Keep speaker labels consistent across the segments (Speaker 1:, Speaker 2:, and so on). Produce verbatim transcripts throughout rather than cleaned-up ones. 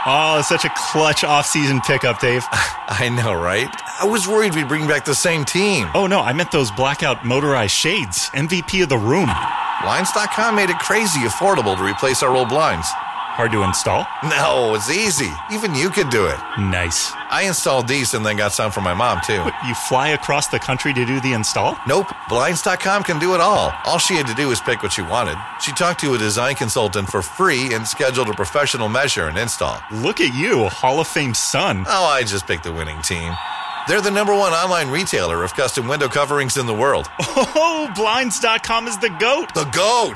Speaker 1: Oh, it's such a clutch off-season pickup, Dave.
Speaker 2: I know, right? I was worried we'd bring back the same team.
Speaker 1: Oh, no, I meant those blackout motorized shades. M V P of the room.
Speaker 2: Blinds dot com made it crazy affordable to replace our old blinds.
Speaker 1: Hard to install?
Speaker 2: No, it's easy. Even you could do it.
Speaker 1: Nice.
Speaker 2: I installed these and then got some for my mom, too.
Speaker 1: What, you fly across the country to do the install?
Speaker 2: Nope. Blinds dot com can do it all. All she had to do was pick what she wanted. She talked to a design consultant for free and scheduled a professional measure and install.
Speaker 1: Look at you, Hall of Fame son.
Speaker 2: Oh, I just picked the winning team. They're the number one online retailer of custom window coverings in the world.
Speaker 1: Oh, Blinds dot com is the GOAT.
Speaker 2: The GOAT!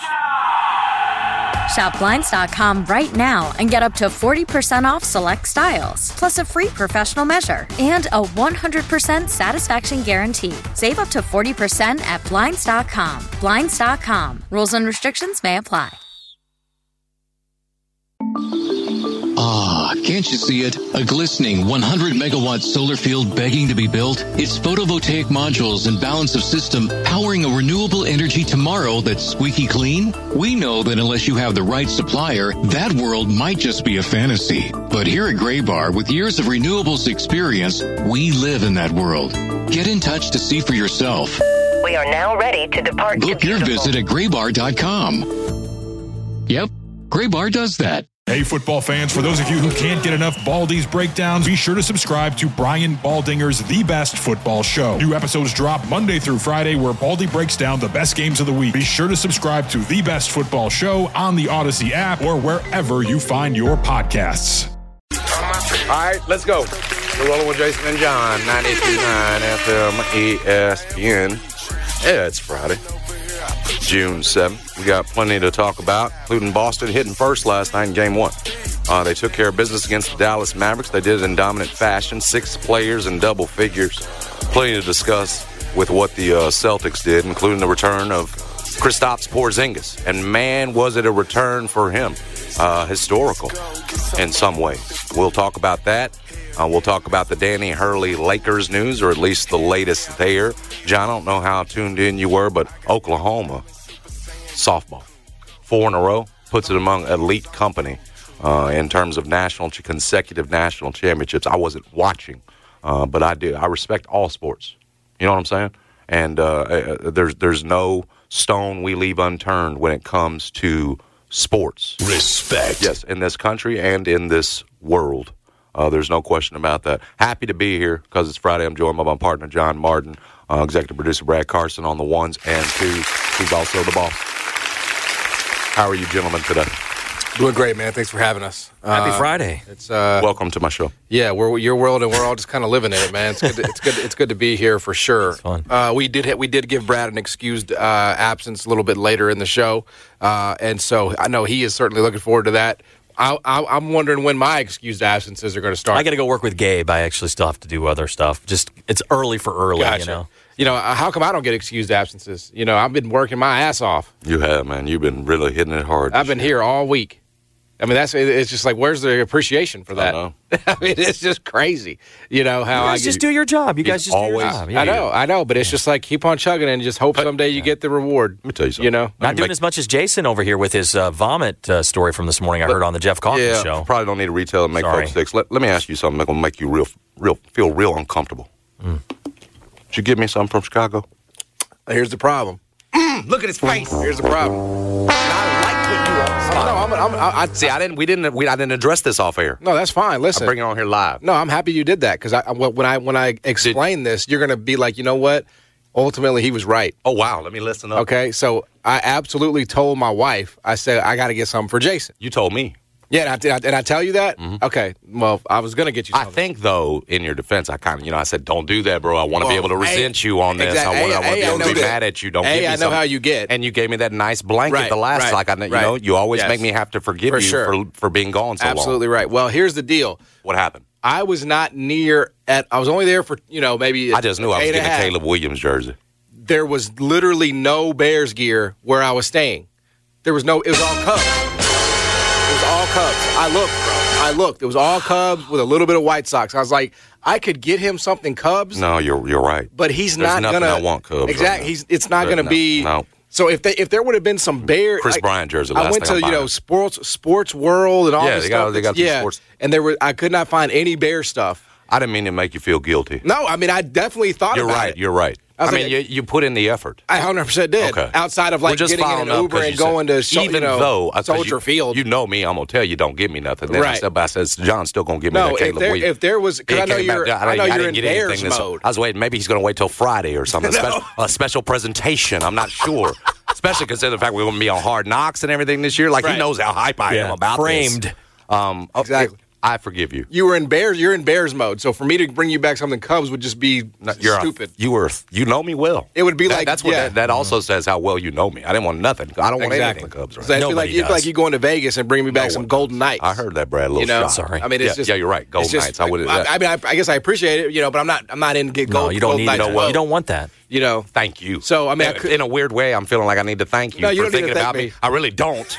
Speaker 3: Shop Blinds dot com right now and get up to forty percent off select styles, plus a free professional measure and a one hundred percent satisfaction guarantee. Save up to forty percent at Blinds dot com. Blinds dot com. Rules and restrictions may apply.
Speaker 4: Ah, can't you see it? A glistening one hundred megawatt solar field begging to be built? Its photovoltaic modules and balance of system powering a renewable energy tomorrow that's squeaky clean? We know that unless you have the right supplier, that world might just be a fantasy. But here at Graybar, with years of renewables experience, we live in that world. Get in touch to see for yourself.
Speaker 5: We are now ready to depart.
Speaker 4: Book your visit at graybar dot com. Yep, Graybar does that.
Speaker 6: Hey, football fans, for those of you who can't get enough Baldy's breakdowns, be sure to subscribe to Brian Baldinger's The Best Football Show. New episodes drop Monday through Friday where Baldy breaks down the best games of the week. Be sure to subscribe to The Best Football Show on the Odyssey app or wherever you find your podcasts.
Speaker 7: All right, let's go. We're rolling with Jason and John, ninety-two point nine F M E S P N. Yeah, it's Friday, June seventh. We got plenty to talk about, including Boston hitting first last night in game one. Uh, they took care of business against the Dallas Mavericks. They did it in dominant fashion, six players in double figures. Plenty to discuss with what the uh, Celtics did, including the return of Kristaps Porzingis. And, man, was it a return for him. Uh, historical in some ways. We'll talk about that. Uh, we'll talk about the Danny Hurley Lakers news, or at least the latest there. John, I don't know how tuned in you were, but Oklahoma softball, four in a row, puts it among elite company uh, in terms of national consecutive national championships. I wasn't watching, uh, but I do. I respect all sports. You know what I'm saying? And uh, there's there's no stone we leave unturned when it comes to sports.
Speaker 8: Respect.
Speaker 7: Yes, in this country and in this world. Uh, there's no question about that. Happy to be here because it's Friday. I'm joined by my partner, John Martin, uh, executive producer Brad Carson on the ones and twos. He's also the boss. How are you gentlemen today?
Speaker 9: Doing great, man. Thanks for having us.
Speaker 10: Happy
Speaker 9: uh,
Speaker 10: Friday.
Speaker 9: It's uh,
Speaker 7: Welcome to my show.
Speaker 9: Yeah, we're your world, and we're all just kind of living in it, man. It's good. To, it's good. It's good to be here for sure.
Speaker 10: It's fun.
Speaker 9: Uh, we did we did give Brad an excused uh, absence a little bit later in the show, uh, and so I know he is certainly looking forward to that. I, I, I'm wondering when my excused absences are going to start.
Speaker 10: I got to go work with Gabe. I actually still have to do other stuff. Just it's early for early,
Speaker 9: Gotcha.
Speaker 10: you know.
Speaker 9: You know, how come I don't get excused absences? You know, I've been working my ass off.
Speaker 7: You have, man. You've been really hitting it hard.
Speaker 9: I've been here all week. I mean, that's it's just like, where's the appreciation for that?
Speaker 7: I know.
Speaker 9: I mean, it's just crazy. You know how
Speaker 10: You guys
Speaker 9: I
Speaker 10: just do your job. You guys just
Speaker 7: always-
Speaker 10: do your job. Yeah.
Speaker 9: I know, I know, but it's just like keep on chugging and just hope someday you get the reward.
Speaker 7: Let me tell you something.
Speaker 9: You know,
Speaker 10: Not doing as much as Jason over here with his uh, vomit uh, story from this morning. I heard on the Jeff Calkins
Speaker 7: yeah,
Speaker 10: show.
Speaker 7: probably don't need to retell and make
Speaker 10: Sorry.
Speaker 7: folks sick. Let, let me ask you something that's going to make you real, real, feel real uncomfortable.
Speaker 10: Mm.
Speaker 7: Did you give me something from Chicago?
Speaker 9: here's the problem.
Speaker 7: Mm, look at his face.
Speaker 9: Here's the problem.
Speaker 7: I like putting you on the spot.
Speaker 9: No, I'm, I'm, I, I,
Speaker 7: See, I didn't. We didn't. We, I didn't address this off air.
Speaker 9: no, that's fine. Listen,
Speaker 7: I'm bringing it on here live.
Speaker 9: no, I'm happy you did that because I, I- when I when I explain this, you're going to be like, you know what? Ultimately, he was right.
Speaker 7: Oh wow, let me listen up.
Speaker 9: Okay, so I absolutely told my wife. I said I got to get something for Jason.
Speaker 7: You told me.
Speaker 9: Yeah, and I, did I, did I tell you that?
Speaker 7: Mm-hmm.
Speaker 9: Okay, well, I was going to get you
Speaker 7: I
Speaker 9: something.
Speaker 7: think, though, in your defense, I kind of, you know, I said, don't do that, bro. I want to be
Speaker 9: Well,
Speaker 7: able to resent
Speaker 9: A,
Speaker 7: you on this.
Speaker 9: exactly.
Speaker 7: I want,
Speaker 9: A,
Speaker 7: I want to
Speaker 9: A,
Speaker 7: be
Speaker 9: I
Speaker 7: able to
Speaker 9: know
Speaker 7: be
Speaker 9: that.
Speaker 7: mad at you. Don't
Speaker 9: A,
Speaker 7: give me
Speaker 9: I know
Speaker 7: something.
Speaker 9: how you get.
Speaker 7: And you gave me that nice blanket
Speaker 9: Right,
Speaker 7: the last,
Speaker 9: right,
Speaker 7: like, I, you
Speaker 9: right.
Speaker 7: know, you always
Speaker 9: Yes.
Speaker 7: make me have to forgive
Speaker 9: For
Speaker 7: you
Speaker 9: sure.
Speaker 7: for, for being gone so long.
Speaker 9: Absolutely right. Well, here's the deal.
Speaker 7: What happened?
Speaker 9: I was not near at. I was only there for you know maybe.
Speaker 7: I just knew I was
Speaker 9: eight and
Speaker 7: getting a
Speaker 9: half.
Speaker 7: Caleb Williams jersey.
Speaker 9: There was literally no Bears gear where I was staying. There was no. It was all Cubs. It was all Cubs. I looked, bro. I looked. It was all Cubs with a little bit of White Sox. I was like, I could get him something Cubs.
Speaker 7: No, you're you're right.
Speaker 9: But he's
Speaker 7: There's
Speaker 9: not
Speaker 7: nothing
Speaker 9: gonna.
Speaker 7: I want Cubs right
Speaker 9: Exactly.
Speaker 7: now.
Speaker 9: He's. It's not
Speaker 7: But
Speaker 9: gonna
Speaker 7: no,
Speaker 9: be.
Speaker 7: no.
Speaker 9: So if they if there would have been some Bear,
Speaker 7: Chris
Speaker 9: I,
Speaker 7: Bryant jersey.
Speaker 9: I
Speaker 7: last
Speaker 9: went to
Speaker 7: thing I'm
Speaker 9: you know
Speaker 7: buying.
Speaker 9: sports sports world and all
Speaker 7: Yeah,
Speaker 9: this
Speaker 7: they got-
Speaker 9: stuff.
Speaker 7: they got
Speaker 9: that's-
Speaker 7: some
Speaker 9: yeah,
Speaker 7: sports-
Speaker 9: and there were I could not find any Bear stuff.
Speaker 7: I didn't mean to make you feel guilty.
Speaker 9: No, I mean I definitely thought
Speaker 7: You're
Speaker 9: about
Speaker 7: right.
Speaker 9: it.
Speaker 7: You're right.
Speaker 9: I
Speaker 7: I,
Speaker 9: was
Speaker 7: mean,
Speaker 9: like-
Speaker 7: you, you put in the effort.
Speaker 9: I one hundred percent did.
Speaker 7: Okay.
Speaker 9: Outside of
Speaker 7: We're
Speaker 9: like
Speaker 7: just
Speaker 9: getting in
Speaker 7: following
Speaker 9: an
Speaker 7: up
Speaker 9: Uber
Speaker 7: 'cause
Speaker 9: and
Speaker 7: you said-
Speaker 9: going to so,
Speaker 7: even
Speaker 9: you know,
Speaker 7: though uh, 'cause
Speaker 9: Soldier
Speaker 7: you,
Speaker 9: Field.
Speaker 7: You know me. I'm gonna tell you, don't give me nothing. Then I
Speaker 9: Right.
Speaker 7: said, but I said, John's still gonna give me
Speaker 9: No,
Speaker 7: that
Speaker 9: if
Speaker 7: Caleb
Speaker 9: there-
Speaker 7: Williams.
Speaker 9: if there was- 'cause
Speaker 7: He
Speaker 9: I know
Speaker 7: came back-
Speaker 9: you're-
Speaker 7: I,
Speaker 9: I know
Speaker 7: I
Speaker 9: you're
Speaker 7: didn't
Speaker 9: in
Speaker 7: get anything
Speaker 9: Bears
Speaker 7: this-
Speaker 9: mode.
Speaker 7: I was waiting. Maybe he's gonna wait till Friday or something.
Speaker 9: No.
Speaker 7: a, special, a special presentation. I'm not sure. Especially considering the fact we're gonna be on Hard Knocks and everything this year. Like
Speaker 9: Right.
Speaker 7: he knows how hype I
Speaker 10: Yeah,
Speaker 7: am about
Speaker 10: framed.
Speaker 7: this. Um,
Speaker 9: Exactly.
Speaker 7: I forgive you.
Speaker 9: You were in Bears. You're in Bears mode. So for me to bring you back something Cubs would just be
Speaker 7: No, You're a-
Speaker 9: stupid.
Speaker 7: you were. You know me well.
Speaker 9: It would be
Speaker 7: That-
Speaker 9: like-
Speaker 7: that's what
Speaker 9: yeah.
Speaker 7: that, that also says how well you know me. I didn't want nothing. I don't want
Speaker 9: Exactly.
Speaker 7: anything Cubs. Right?
Speaker 9: So it'd be
Speaker 10: Nobody
Speaker 9: like, it'd be
Speaker 10: does.
Speaker 9: like you going to Vegas and bring me back
Speaker 7: No
Speaker 9: some
Speaker 7: one
Speaker 9: Golden Knights.
Speaker 7: I heard that, Brad. A little
Speaker 9: You know,
Speaker 7: shot.
Speaker 10: Sorry.
Speaker 9: I mean, it's
Speaker 7: yeah,
Speaker 9: just
Speaker 7: yeah, you're right. Golden
Speaker 9: it's just-
Speaker 7: Knights. I would.
Speaker 9: I, I mean, I, I guess I appreciate it, you know, but I'm not. I'm not in get
Speaker 10: No,
Speaker 9: gold.
Speaker 10: you don't
Speaker 9: gold
Speaker 10: need
Speaker 9: Knights
Speaker 10: to.
Speaker 9: mode.
Speaker 10: You don't want that.
Speaker 9: You know.
Speaker 7: Thank you.
Speaker 9: So, I mean, I
Speaker 7: in,
Speaker 9: could-
Speaker 7: in a weird way, I'm feeling like I need to thank you
Speaker 9: No, you
Speaker 7: for
Speaker 9: don't need to
Speaker 7: thinking
Speaker 9: thank
Speaker 7: about me.
Speaker 9: me.
Speaker 7: I really don't.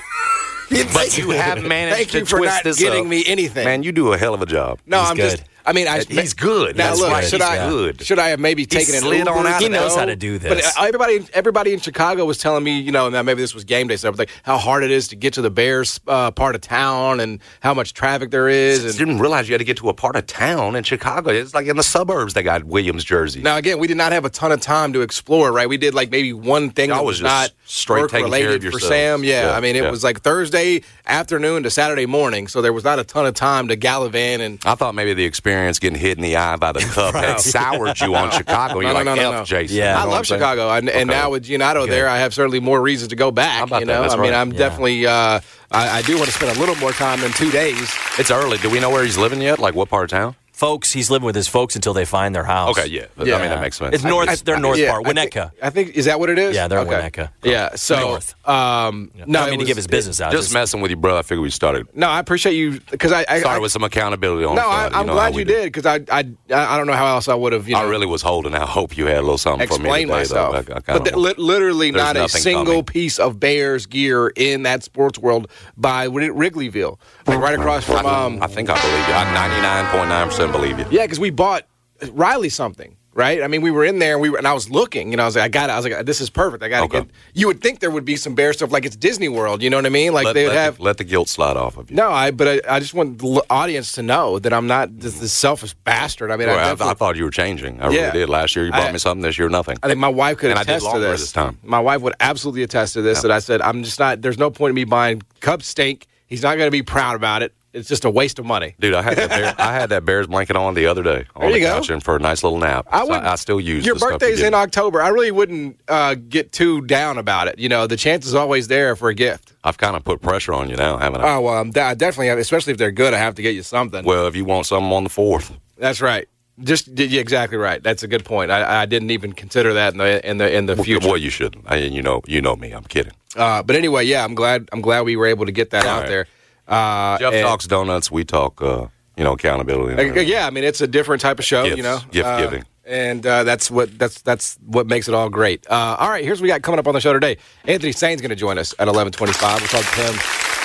Speaker 7: But you have managed
Speaker 9: Thank
Speaker 7: to
Speaker 9: you for
Speaker 7: twist
Speaker 9: not
Speaker 7: this
Speaker 9: getting
Speaker 7: up.
Speaker 9: me anything.
Speaker 7: Man, you do a hell of a job.
Speaker 9: No,
Speaker 10: He's
Speaker 9: I'm
Speaker 10: good.
Speaker 9: just. I mean, I,
Speaker 7: He's good.
Speaker 9: Now
Speaker 7: That's
Speaker 9: look,
Speaker 7: right.
Speaker 9: should
Speaker 7: He's
Speaker 9: I
Speaker 7: good.
Speaker 9: should I have maybe taken an
Speaker 7: slid
Speaker 9: Uber?
Speaker 7: on out
Speaker 9: to
Speaker 7: of there.
Speaker 10: He knows
Speaker 9: go?
Speaker 10: how to do
Speaker 9: But
Speaker 10: this.
Speaker 9: uh, everybody, everybody in Chicago was telling me, you know, now maybe this was game day stuff, like how hard it is to get to the Bears uh, part of town and how much traffic there is.
Speaker 7: I
Speaker 9: And
Speaker 7: didn't realize you had to get to a part of town in Chicago. It's like in the suburbs they got Williams jersey.
Speaker 9: now again, we did not have a ton of time to explore. Right, we did like maybe one thing
Speaker 7: Y'all
Speaker 9: that
Speaker 7: was
Speaker 9: was
Speaker 7: just
Speaker 9: not
Speaker 7: straight
Speaker 9: work
Speaker 7: taking care
Speaker 9: related
Speaker 7: of
Speaker 9: for
Speaker 7: yourselves.
Speaker 9: Sam. Yeah,
Speaker 7: Yeah,
Speaker 9: I mean, it
Speaker 7: yeah.
Speaker 9: was like Thursday afternoon to Saturday morning, so there was not a ton of time to gallivant and.
Speaker 7: I thought maybe the experience getting hit in the eye by the cup had soured you on Chicago. You're
Speaker 9: No,
Speaker 7: like,
Speaker 9: no, no,
Speaker 7: F,
Speaker 9: no, no.
Speaker 7: Jason.
Speaker 10: Yeah.
Speaker 7: You know
Speaker 9: I
Speaker 7: what
Speaker 9: love
Speaker 7: I'm saying?
Speaker 9: Chicago, and, and
Speaker 7: Okay.
Speaker 9: now with Giannotto there, I have certainly more reasons to go back.
Speaker 7: How about
Speaker 9: you
Speaker 7: that?
Speaker 9: know,
Speaker 7: That's
Speaker 9: I mean,
Speaker 7: right.
Speaker 9: I'm
Speaker 10: Yeah.
Speaker 9: definitely. Uh, I, I do want to spend a little more time than two days.
Speaker 7: It's early. Do we know where he's living yet? Like what part of town?
Speaker 10: Folks, he's living with his folks until they find their house.
Speaker 7: Okay, yeah.
Speaker 9: Yeah.
Speaker 7: I mean, that makes sense.
Speaker 10: It's north.
Speaker 9: I-
Speaker 10: they're north
Speaker 9: yeah,
Speaker 10: part.
Speaker 9: I think-
Speaker 10: Winnetka.
Speaker 9: I think is that what it is?
Speaker 10: Yeah, they're in
Speaker 9: okay.
Speaker 10: Winnetka.
Speaker 9: Yeah, so
Speaker 10: North.
Speaker 9: um,
Speaker 10: No,
Speaker 9: no,
Speaker 10: I
Speaker 9: it
Speaker 10: mean to
Speaker 9: was-
Speaker 10: give his business out.
Speaker 7: Just messing with you, bro. I figured we started.
Speaker 9: No, I appreciate you because I, I,
Speaker 7: Started
Speaker 9: I
Speaker 7: with some accountability on
Speaker 9: no,
Speaker 7: the
Speaker 9: I,
Speaker 7: front.
Speaker 9: I'm
Speaker 7: know
Speaker 9: glad
Speaker 7: how we
Speaker 9: you
Speaker 7: do.
Speaker 9: did because I, I I don't know how else I would have. You know,
Speaker 7: I really was holding out hope you had a little something for me
Speaker 9: explain
Speaker 7: today,
Speaker 9: myself.
Speaker 7: though. I, I
Speaker 9: but
Speaker 7: kinda
Speaker 9: th-
Speaker 7: want-
Speaker 9: li- literally
Speaker 7: There's
Speaker 9: not a
Speaker 7: nothing
Speaker 9: single
Speaker 7: coming.
Speaker 9: piece of Bears gear in that sports world by Wri- Wrigleyville, like right across from.
Speaker 7: I,
Speaker 9: Um,
Speaker 7: I think I believe you. I ninety-nine point nine percent believe you.
Speaker 9: yeah, because we bought Riley something. Right, I mean, we were in there, and we were, and I was looking, and I was like, I got, it. I was like, this is perfect. I got to
Speaker 7: Okay.
Speaker 9: get. You would think there would be some Bear stuff, like it's Disney World. You know what I mean? Like
Speaker 7: Let,
Speaker 9: they would
Speaker 7: let
Speaker 9: have.
Speaker 7: the, let the guilt slide off of you.
Speaker 9: No, I. But I, I just want the l- audience to know that I'm not this, this selfish bastard. I mean,
Speaker 7: Well,
Speaker 9: I,
Speaker 7: I,
Speaker 9: definitely-
Speaker 7: I thought you were changing. I
Speaker 9: Yeah.
Speaker 7: really did. Last year you brought
Speaker 9: I-
Speaker 7: me something. This year nothing.
Speaker 9: I think my wife could
Speaker 7: And I did
Speaker 9: attest to
Speaker 7: longer
Speaker 9: this.
Speaker 7: this time.
Speaker 9: My wife would absolutely attest to this. That I said, I'm just not. There's no point in me buying Cubs stink. He's not going to be proud about it. It's just a waste of money.
Speaker 7: Dude, I had that Bear, I had that Bears blanket on the other day on
Speaker 9: There
Speaker 7: the
Speaker 9: you go.
Speaker 7: couch and for a nice little nap.
Speaker 9: I
Speaker 7: So
Speaker 9: would.
Speaker 7: I, I still use
Speaker 9: your
Speaker 7: the stuff you
Speaker 9: birthday's
Speaker 7: give
Speaker 9: in
Speaker 7: me.
Speaker 9: October. I really wouldn't uh, get too down about it. You know, the chance is always there for a gift.
Speaker 7: I've kind of put pressure on you now, haven't I?
Speaker 9: Oh well, I'm, I definitely have. Especially if they're good, I have to get you something.
Speaker 7: Well, if you want something on the fourth,
Speaker 9: That's right. Just you're exactly right. That's a good point. I, I didn't even consider that in the in the in the future.
Speaker 7: well, you shouldn't. I, you know, you know me. I'm kidding.
Speaker 9: Uh, but anyway, yeah, I'm glad. I'm glad we were able to get that
Speaker 7: All
Speaker 9: out
Speaker 7: right.
Speaker 9: there. Uh,
Speaker 7: Jeff
Speaker 9: and-
Speaker 7: talks donuts. We talk, uh, you know, accountability. and
Speaker 9: Uh,
Speaker 7: everything.
Speaker 9: yeah, I mean it's a different type of show,
Speaker 7: Gifts,
Speaker 9: you know,
Speaker 7: gift
Speaker 9: uh,
Speaker 7: giving.
Speaker 9: and uh, that's what that's that's what makes it all great. Uh, all right, here's what we got coming up on the show today. Anthony Sain's going to join us at eleven twenty-five. We'll talk to him.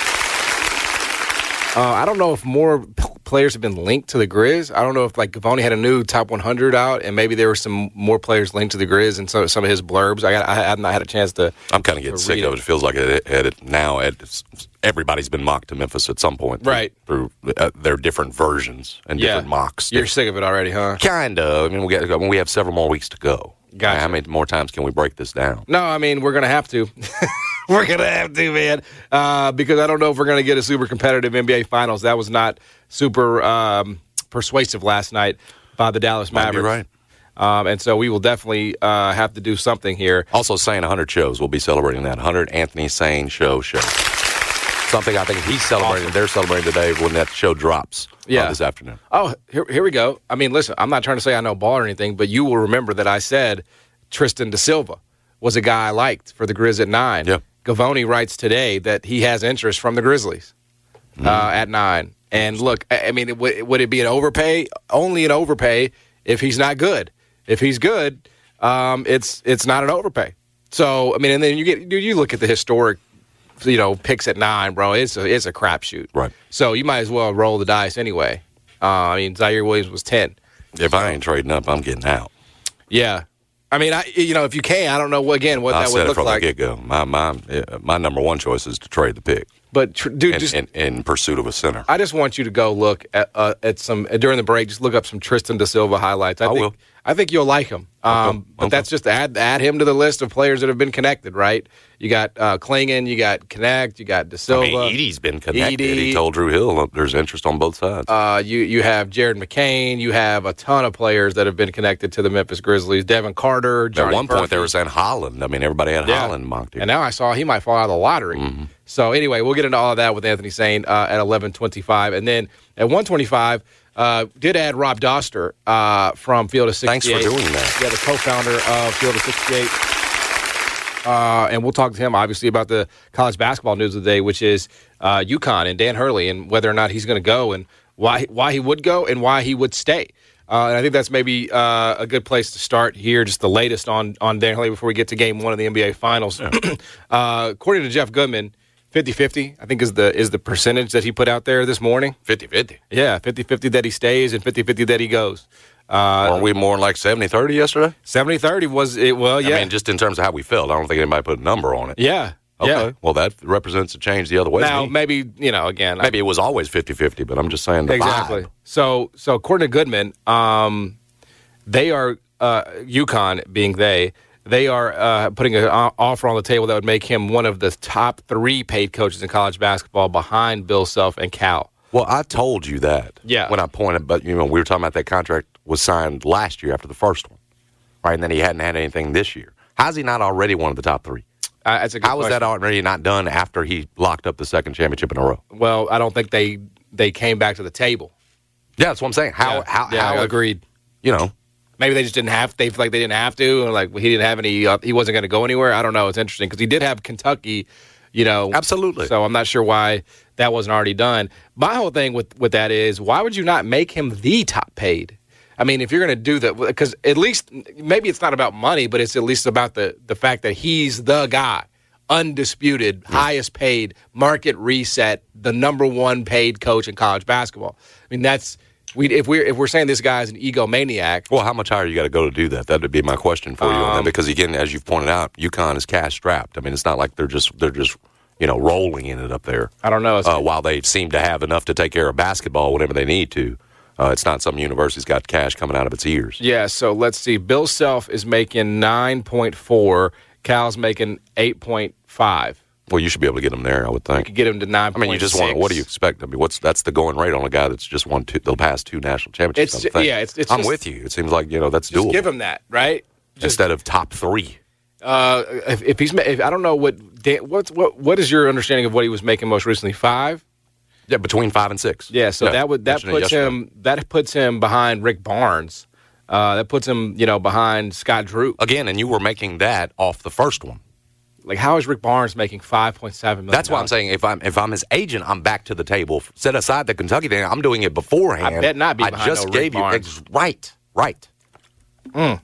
Speaker 9: Uh, I don't know if more p- players have been linked to the Grizz. I don't know if like Gavoni had a new top one hundred out, and maybe there were some more players linked to the Grizz and so some of his blurbs. I got I have not had a chance to.
Speaker 7: I'm kind of getting
Speaker 9: to
Speaker 7: sick
Speaker 9: read
Speaker 7: of it. It feels like it, it, it now it, everybody's been mocked to Memphis at some point,
Speaker 9: Right.
Speaker 7: Through uh, their different versions and
Speaker 9: Yeah.
Speaker 7: different mocks.
Speaker 9: You're sick of it already, huh?
Speaker 7: Kind of. I mean, we get. I mean, we have several more weeks to go.
Speaker 9: Gotcha.
Speaker 7: How many more times can we break this down?
Speaker 9: No, I mean we're gonna have to. we're gonna have to, man, uh, because I don't know if we're gonna get a super competitive N B A Finals. That was not super um, persuasive last night by the Dallas
Speaker 7: Might be
Speaker 9: Mavericks.
Speaker 7: right.
Speaker 9: Um, and so we will definitely uh, have to do something here.
Speaker 7: Also, saying one hundred shows. We'll be celebrating that one hundred Anthony Sane show show. Something I think he's celebrating. They're celebrating today when that show drops. uh,
Speaker 9: Yeah.
Speaker 7: this afternoon.
Speaker 9: Oh, here, here we go. I mean, listen, I'm not trying to say I know ball or anything, but you will remember that I said Tristan Da Silva was a guy I liked for the Grizz at nine.
Speaker 7: Yeah.
Speaker 9: Gavoni writes today that he has interest from the Grizzlies uh, at nine. And look, I I mean, it, would, would it be an overpay? Only an overpay if he's not good. If he's good, um, it's it's not an overpay. So I mean, and then you get you look at the historic, you know, picks at nine, bro. It's a it's a crapshoot.
Speaker 7: Right.
Speaker 9: So you might as well roll the dice anyway. Uh, I mean, Zaire Williams was ten.
Speaker 7: If I ain't trading up, I'm getting out.
Speaker 9: Yeah. I mean, I you know, if you can, I don't know, again, what
Speaker 7: I
Speaker 9: that
Speaker 7: said
Speaker 9: would
Speaker 7: it
Speaker 9: look
Speaker 7: from
Speaker 9: like.
Speaker 7: the get-go. My, my, my number one choice is to trade the pick.
Speaker 9: But, tr- dude,
Speaker 7: in,
Speaker 9: just
Speaker 7: in, in pursuit of a center.
Speaker 9: I just want you to go look at uh, at some during the break. Just look up some Tristan Da Silva highlights. I,
Speaker 7: I
Speaker 9: think,
Speaker 7: will.
Speaker 9: I think you'll like him. Um,
Speaker 7: Okay.
Speaker 9: But
Speaker 7: Okay.
Speaker 9: that's just to add add him to the list of players that have been connected. Right? You got uh, Klingon, you got Connect, you got Da
Speaker 7: I
Speaker 9: Silva.
Speaker 7: mean, Edie's been connected.
Speaker 9: Edie.
Speaker 7: He told Drew Hill uh, there's interest on both sides.
Speaker 9: Uh, you you have Jared McCain. You have a ton of players that have been connected to the Memphis Grizzlies. Devin Carter.
Speaker 7: At
Speaker 9: Johnny
Speaker 7: one point, they
Speaker 9: Murphy.
Speaker 7: were saying Holland. I mean, everybody had
Speaker 9: Yeah.
Speaker 7: Holland mocked him.
Speaker 9: And now I saw he might fall out of the lottery.
Speaker 7: Mm-hmm.
Speaker 9: So anyway, we'll get into all of that with Anthony Sane uh, at eleven twenty-five. And then at one twenty-five, uh, did add Rob Doster uh, from Field of
Speaker 7: Thanks
Speaker 9: sixty-eight.
Speaker 7: for doing that.
Speaker 9: Yeah, the co-founder of Field of sixty-eight. Uh, and we'll talk to him, obviously, about the college basketball news of the day, which is uh, UConn and Dan Hurley and whether or not he's going to go and why why he would go and why he would stay. Uh, and I think that's maybe uh, a good place to start here, just the latest on, on Dan Hurley before we get to game one of the N B A Finals. Yeah. uh, according to Jeff Goodman, fifty-fifty, I think, is the is the percentage that he put out there this morning.
Speaker 7: fifty-fifty.
Speaker 9: Yeah, fifty-fifty that he stays and fifty-fifty that he goes. Uh,
Speaker 7: Weren't we more like seventy thirty yesterday?
Speaker 9: seventy thirty was it? Well, yeah.
Speaker 7: I mean, just in terms of how we felt, I don't think anybody put a number on it.
Speaker 9: Yeah.
Speaker 7: Okay.
Speaker 9: Yeah.
Speaker 7: Well, that represents a change the other way.
Speaker 9: Now,
Speaker 7: to me.
Speaker 9: maybe, you know, again.
Speaker 7: Maybe it was always fifty-fifty, but I'm just saying the
Speaker 9: Exactly.
Speaker 7: vibe.
Speaker 9: So, so according to Goodman, um, they are, uh, UConn being they, they are uh, putting an offer on the table that would make him one of the top three paid coaches in college basketball behind Bill Self and Cal.
Speaker 7: Well, I told you that.
Speaker 9: Yeah.
Speaker 7: When I pointed, but you know, we were talking about that contract was signed last year after the first one, right? And then he hadn't had anything this year. How's he not already one of the top three?
Speaker 9: Uh, that's a good
Speaker 7: How was
Speaker 9: question.
Speaker 7: that already not done after he locked up the second championship in a row?
Speaker 9: Well, I don't think they they came back to the table.
Speaker 7: Yeah, that's what I'm saying. How?
Speaker 9: Yeah.
Speaker 7: How?
Speaker 9: Yeah,
Speaker 7: how?
Speaker 9: agreed.
Speaker 7: You know,
Speaker 9: Maybe they just didn't have. They feel like they didn't have to, and like he didn't have any. Uh, he wasn't going to go anywhere. I don't know. It's interesting because he did have Kentucky. You know,
Speaker 7: absolutely.
Speaker 9: So I'm not sure why that wasn't already done. My whole thing with with that is, why would you not make him the top paid? I mean, if you're going to do that, because at least maybe it's not about money, but it's at least about the the fact that he's the guy, undisputed, yeah. highest paid, market reset, the number one paid coach in college basketball. I mean, that's we if we're if we're saying this guy's an egomaniac.
Speaker 7: Well, how much higher you got to go to do that? That would be my question for you.
Speaker 9: Um,
Speaker 7: on that. Because again, as you've pointed out, UConn is cash strapped. I mean, it's not like they're just they're just you know rolling in it up there.
Speaker 9: I don't know.
Speaker 7: Uh, while they seem to have enough to take care of basketball whenever they need to. Uh, it's not some university's got cash coming out of its ears.
Speaker 9: Yeah, so let's see. Bill Self is making nine point four. Cal's making eight point five.
Speaker 7: Well, you should be able to get them there, I would think.
Speaker 9: You could get him to nine point six.
Speaker 7: I mean, you just want. What do you expect? I mean, what's that's the going rate on a guy that's just won two, the past two national championships?
Speaker 9: It's, yeah, it's, it's
Speaker 7: I'm
Speaker 9: just,
Speaker 7: with you. It seems like you know that's
Speaker 9: just
Speaker 7: doable.
Speaker 9: Give him that, right? Just,
Speaker 7: Instead of top three.
Speaker 9: Uh, if, if he's, if, I don't know what what's what what is your understanding of what he was making most recently? Five.
Speaker 7: Yeah, between five and six.
Speaker 9: Yeah, so
Speaker 7: yeah,
Speaker 9: that would that puts him that puts him behind Rick Barnes. Uh, that puts him, you know, behind Scott Drew
Speaker 7: again. And you were making that off the first one.
Speaker 9: Like, how is Rick Barnes making five point seven million?
Speaker 7: That's why I'm saying if I'm if I'm his agent, I'm back to the table. Set aside the Kentucky thing. I'm doing it beforehand.
Speaker 9: I bet not be
Speaker 7: I
Speaker 9: behind
Speaker 7: just
Speaker 9: no
Speaker 7: gave
Speaker 9: Rick
Speaker 7: you
Speaker 9: Barnes.
Speaker 7: right, right.
Speaker 9: Mm.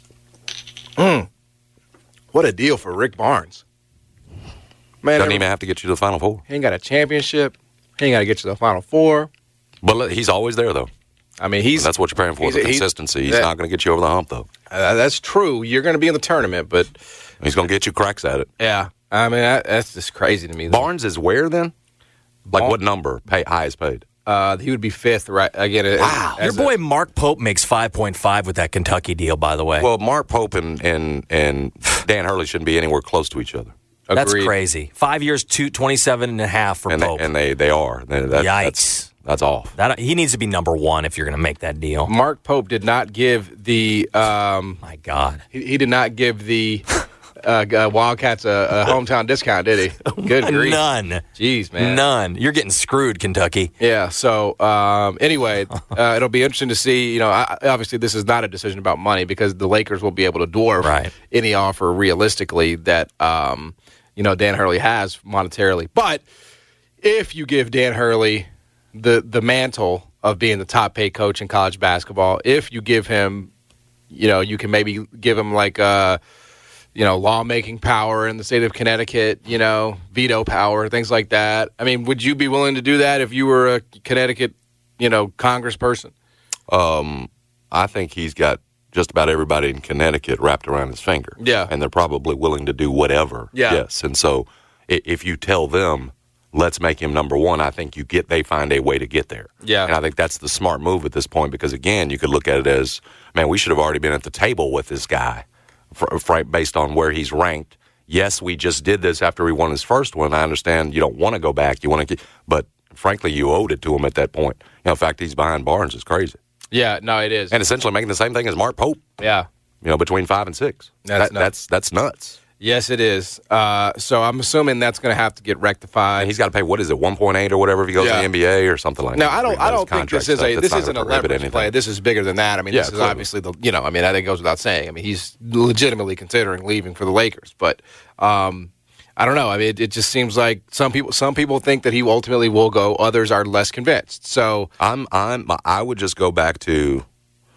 Speaker 9: Mm. What a deal for Rick Barnes. Man,
Speaker 7: doesn't even have to get you to the Final Four.
Speaker 9: He ain't got a championship. He ain't got to get you to the Final Four.
Speaker 7: But he's always there, though.
Speaker 9: I mean, he's
Speaker 7: and that's what you're paying for, the consistency. He's, he's not going to get you over the hump, though.
Speaker 9: Uh, that's true. You're going to be in the tournament, but
Speaker 7: he's going to get you cracks at it.
Speaker 9: Yeah, I mean that, that's just crazy to me.
Speaker 7: Barnes is where then? Like
Speaker 9: Bar-
Speaker 7: what number? Pay highest paid?
Speaker 9: Uh, he would be fifth, right? Again,
Speaker 10: wow.
Speaker 9: As,
Speaker 10: Your
Speaker 9: as
Speaker 10: boy a, Mark Pope makes five point five with that Kentucky deal, by the way.
Speaker 7: Well, Mark Pope and and, and Dan Hurley shouldn't be anywhere close to each other.
Speaker 10: Agreed. That's
Speaker 9: Agreed.
Speaker 10: crazy. Five years, two, twenty-seven and a half for
Speaker 7: and
Speaker 10: Pope.
Speaker 7: They, and they, they are. That,
Speaker 10: Yikes.
Speaker 7: That's, that's off.
Speaker 10: That, he needs to be number one if you're going to make that deal.
Speaker 9: Mark Pope did not give the. Um,
Speaker 10: My God.
Speaker 9: He, he did not give the uh, uh, Wildcats a, a hometown discount, did he? Good grief.
Speaker 10: None.
Speaker 9: Jeez, man.
Speaker 10: None. You're getting screwed, Kentucky.
Speaker 9: Yeah, so um, anyway, uh, it'll be interesting to see. You know, I, obviously this is not a decision about money because the Lakers will be able to dwarf
Speaker 10: right.
Speaker 9: any offer realistically that, um, you know, Dan Hurley has monetarily. But if you give Dan Hurley the the mantle of being the top paid coach in college basketball, if you give him, you know, you can maybe give him like uh you know, lawmaking power in the state of Connecticut, you know, veto power, things like that. I mean, would you be willing to do that if you were a Connecticut, you know, congressperson?
Speaker 7: Um, I think he's got just about everybody in Connecticut wrapped around his finger.
Speaker 9: Yeah.
Speaker 7: And they're probably willing to do whatever.
Speaker 9: Yeah.
Speaker 7: Yes. And so if you tell them, let's make him number one, I think you get they find a way to get there.
Speaker 9: Yeah.
Speaker 7: And I think that's the smart move at this point because, again, you could look at it as, man, we should have already been at the table with this guy for, for, based on where he's ranked. Yes, we just did this after he won his first one. I understand you don't want to go back. You want to get, but frankly, you owed it to him at that point. You know, in fact, he's behind Barnes. It's crazy.
Speaker 9: Yeah, no, it is.
Speaker 7: And essentially making the same thing as Mark Pope.
Speaker 9: Yeah.
Speaker 7: You know, between five and six.
Speaker 9: That's
Speaker 7: that,
Speaker 9: nuts.
Speaker 7: that's that's nuts.
Speaker 9: Yes, it is. Uh, so I'm assuming that's going to have to get rectified.
Speaker 7: And he's got to pay, what is it, one point eight or whatever if he goes
Speaker 9: Yeah.
Speaker 7: to the N B A or something like
Speaker 9: No,
Speaker 7: that.
Speaker 9: I don't. I don't think this is a. This isn't a leverage
Speaker 7: anything.
Speaker 9: play. This is bigger than that. I mean,
Speaker 7: Yeah,
Speaker 9: this is
Speaker 7: clearly.
Speaker 9: obviously the. You know, I mean, I think it goes without saying. I mean, he's legitimately considering leaving for the Lakers, but um, I don't know. I mean, it, it just seems like some people. Some people think that he ultimately will go. Others are less convinced. So
Speaker 7: I'm. I'm. I would just go back to.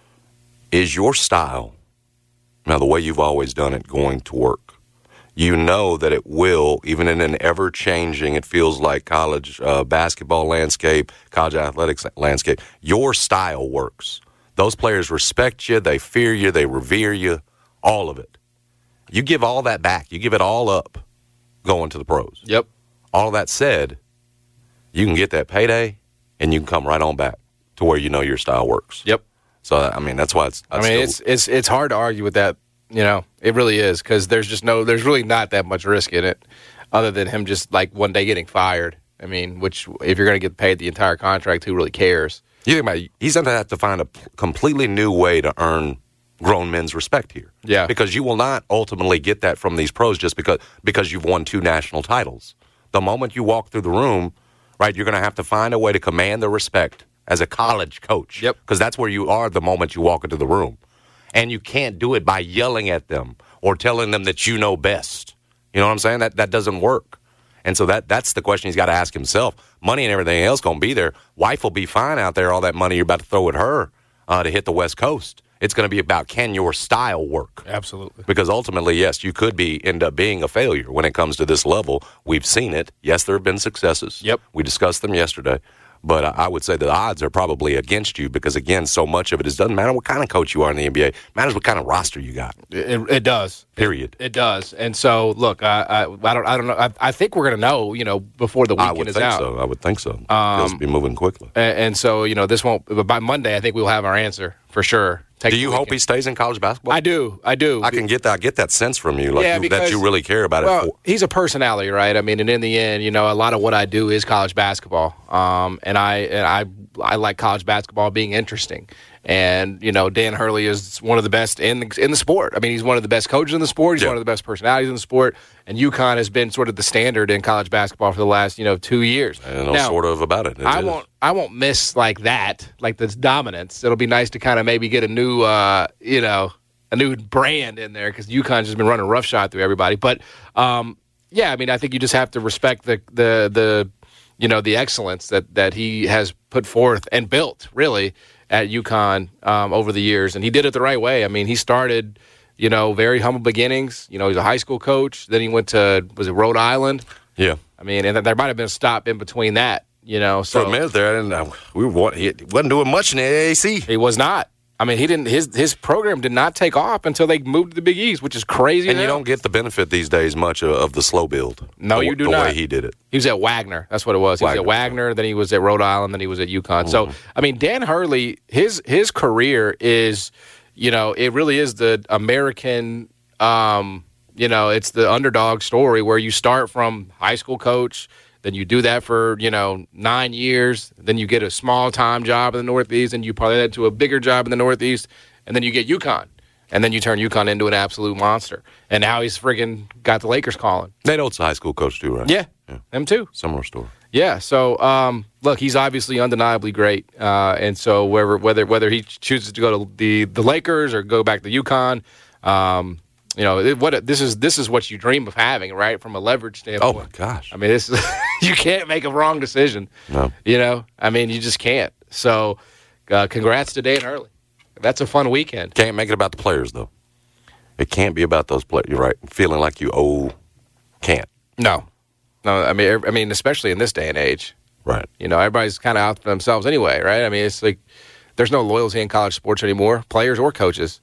Speaker 7: Is your style, now the way you've always done it, going to work? You know that it will, even in an ever-changing, it feels like college uh, basketball landscape, college athletics landscape. Your style works. Those players respect you, they fear you, they revere you, all of it. You give all that back. You give it all up going to the pros.
Speaker 9: Yep.
Speaker 7: All that said, you can get that payday, and you can come right on back to where you know your style works.
Speaker 9: Yep.
Speaker 7: So, I mean, that's why it's...
Speaker 9: I mean, it's it's it's hard to argue with that. You know, it really is because there's just no, there's really not that much risk in it, other than him just like one day getting fired. I mean, which if you're going to get paid the entire contract, who really cares?
Speaker 7: You think about it, he's going to have to find a p- completely new way to earn grown men's respect here.
Speaker 9: Yeah,
Speaker 7: because you will not ultimately get that from these pros just because because you've won two national titles. The moment you walk through the room, right, you're going to have to find a way to command the respect as a college coach.
Speaker 9: Yep,
Speaker 7: because that's where you are the moment you walk into the room. And you can't do it by yelling at them or telling them that you know best. You know what I'm saying? That that doesn't work. And so that that's the question he's got to ask himself. Money and everything else going to be there. Wife will be fine out there, all that money you're about to throw at her uh, to hit the West Coast. It's going to be about, can your style work?
Speaker 9: Absolutely.
Speaker 7: Because ultimately, yes, you could be end up being a failure when it comes to this level. We've seen it. Yes, there have been successes.
Speaker 9: Yep.
Speaker 7: We discussed them yesterday. But I would say the odds are probably against you because, again, so much of it is doesn't matter what kind of coach you are in the N B A. It matters what kind of roster you got.
Speaker 9: It, it does.
Speaker 7: Period.
Speaker 9: It, it does. And so, look, I, I, I don't, I don't know. I, I think we're going to know, you know, before the weekend
Speaker 7: I would
Speaker 9: is
Speaker 7: think
Speaker 9: out.
Speaker 7: so. I would think so.
Speaker 9: Um,
Speaker 7: It'll be moving quickly.
Speaker 9: And, and so, you know, this won't. But by Monday, I think we'll have our answer for sure. Take
Speaker 7: do you hope he stays in college basketball?
Speaker 9: I do. I do.
Speaker 7: I can get that. I get that sense from you, like
Speaker 9: Yeah,
Speaker 7: you,
Speaker 9: because-
Speaker 7: that you really care about
Speaker 9: well,
Speaker 7: it.
Speaker 9: he's a personality, right? I mean, and in the end, you know, a lot of what I do is college basketball, um, and I and I I like college basketball being interesting. And you know, Dan Hurley is one of the best in the, in the sport. I mean, he's one of the best coaches in the sport. He's
Speaker 7: Yeah.
Speaker 9: one of the best personalities in the sport. And UConn has been sort of the standard in college basketball for the last you know two years.
Speaker 7: I know
Speaker 9: Now,
Speaker 7: sort of about it. It
Speaker 9: I
Speaker 7: is.
Speaker 9: won't. I won't miss like that, like this dominance. It'll be nice to kind of maybe get a new, uh, you know, a new brand in there because UConn's just been running roughshod through everybody. But um, yeah, I mean, I think you just have to respect the the the you know the excellence that that he has put forth and built really at UConn um, over the years, and he did it the right way. I mean, he started. You know, very humble beginnings. You know, he's a high school coach. Then he went to, was it Rhode Island?
Speaker 7: Yeah.
Speaker 9: I mean, and there might have been a stop in between that, you know. So
Speaker 7: For a minute there, I didn't, I, we were, he wasn't doing much in the A A C.
Speaker 9: He was not. I mean, he didn't. His his program did not take off until they moved to the Big East, which is crazy.
Speaker 7: And
Speaker 9: now.
Speaker 7: you don't get the benefit these days much of, of the slow build.
Speaker 9: No,
Speaker 7: the,
Speaker 9: you do
Speaker 7: the
Speaker 9: not.
Speaker 7: way he did it.
Speaker 9: He was at Wagner. That's what it was. He
Speaker 7: Wagner.
Speaker 9: was at Wagner. Then he was at Rhode Island. Then he was at UConn.
Speaker 7: Mm-hmm.
Speaker 9: So, I mean, Dan Hurley, his his career is, you know, it really is the American. Um, you know, it's the underdog story where you start from high school coach, then you do that for, you know, nine years, then you get a small time job in the Northeast, and you probably that to a bigger job in the Northeast, and then you get UConn, and then you turn UConn into an absolute monster. And now he's friggin' got the Lakers calling.
Speaker 7: Nate Oates, a high school coach too, right?
Speaker 9: Yeah,
Speaker 7: yeah.
Speaker 9: them too.
Speaker 7: Similar story.
Speaker 9: Yeah, so um, look, he's obviously undeniably great, uh, and so whether whether whether he chooses to go to the, the Lakers or go back to UConn, um, you know, it, what this is this is what you dream of having, right? From a leverage standpoint.
Speaker 7: Oh my gosh!
Speaker 9: I mean, this is you can't make a wrong decision.
Speaker 7: No,
Speaker 9: you know, I mean, you just can't. So, uh, congrats to Dan Hurley. That's a fun weekend.
Speaker 7: Can't make it about the players though. It can't be about those players. You're right. Feeling like you owe, can't.
Speaker 9: No, no. I mean, I mean, especially in this day and age.
Speaker 7: Right.
Speaker 9: You know, everybody's kind of out for themselves anyway, right? I mean, it's like there's no loyalty in college sports anymore, players or coaches.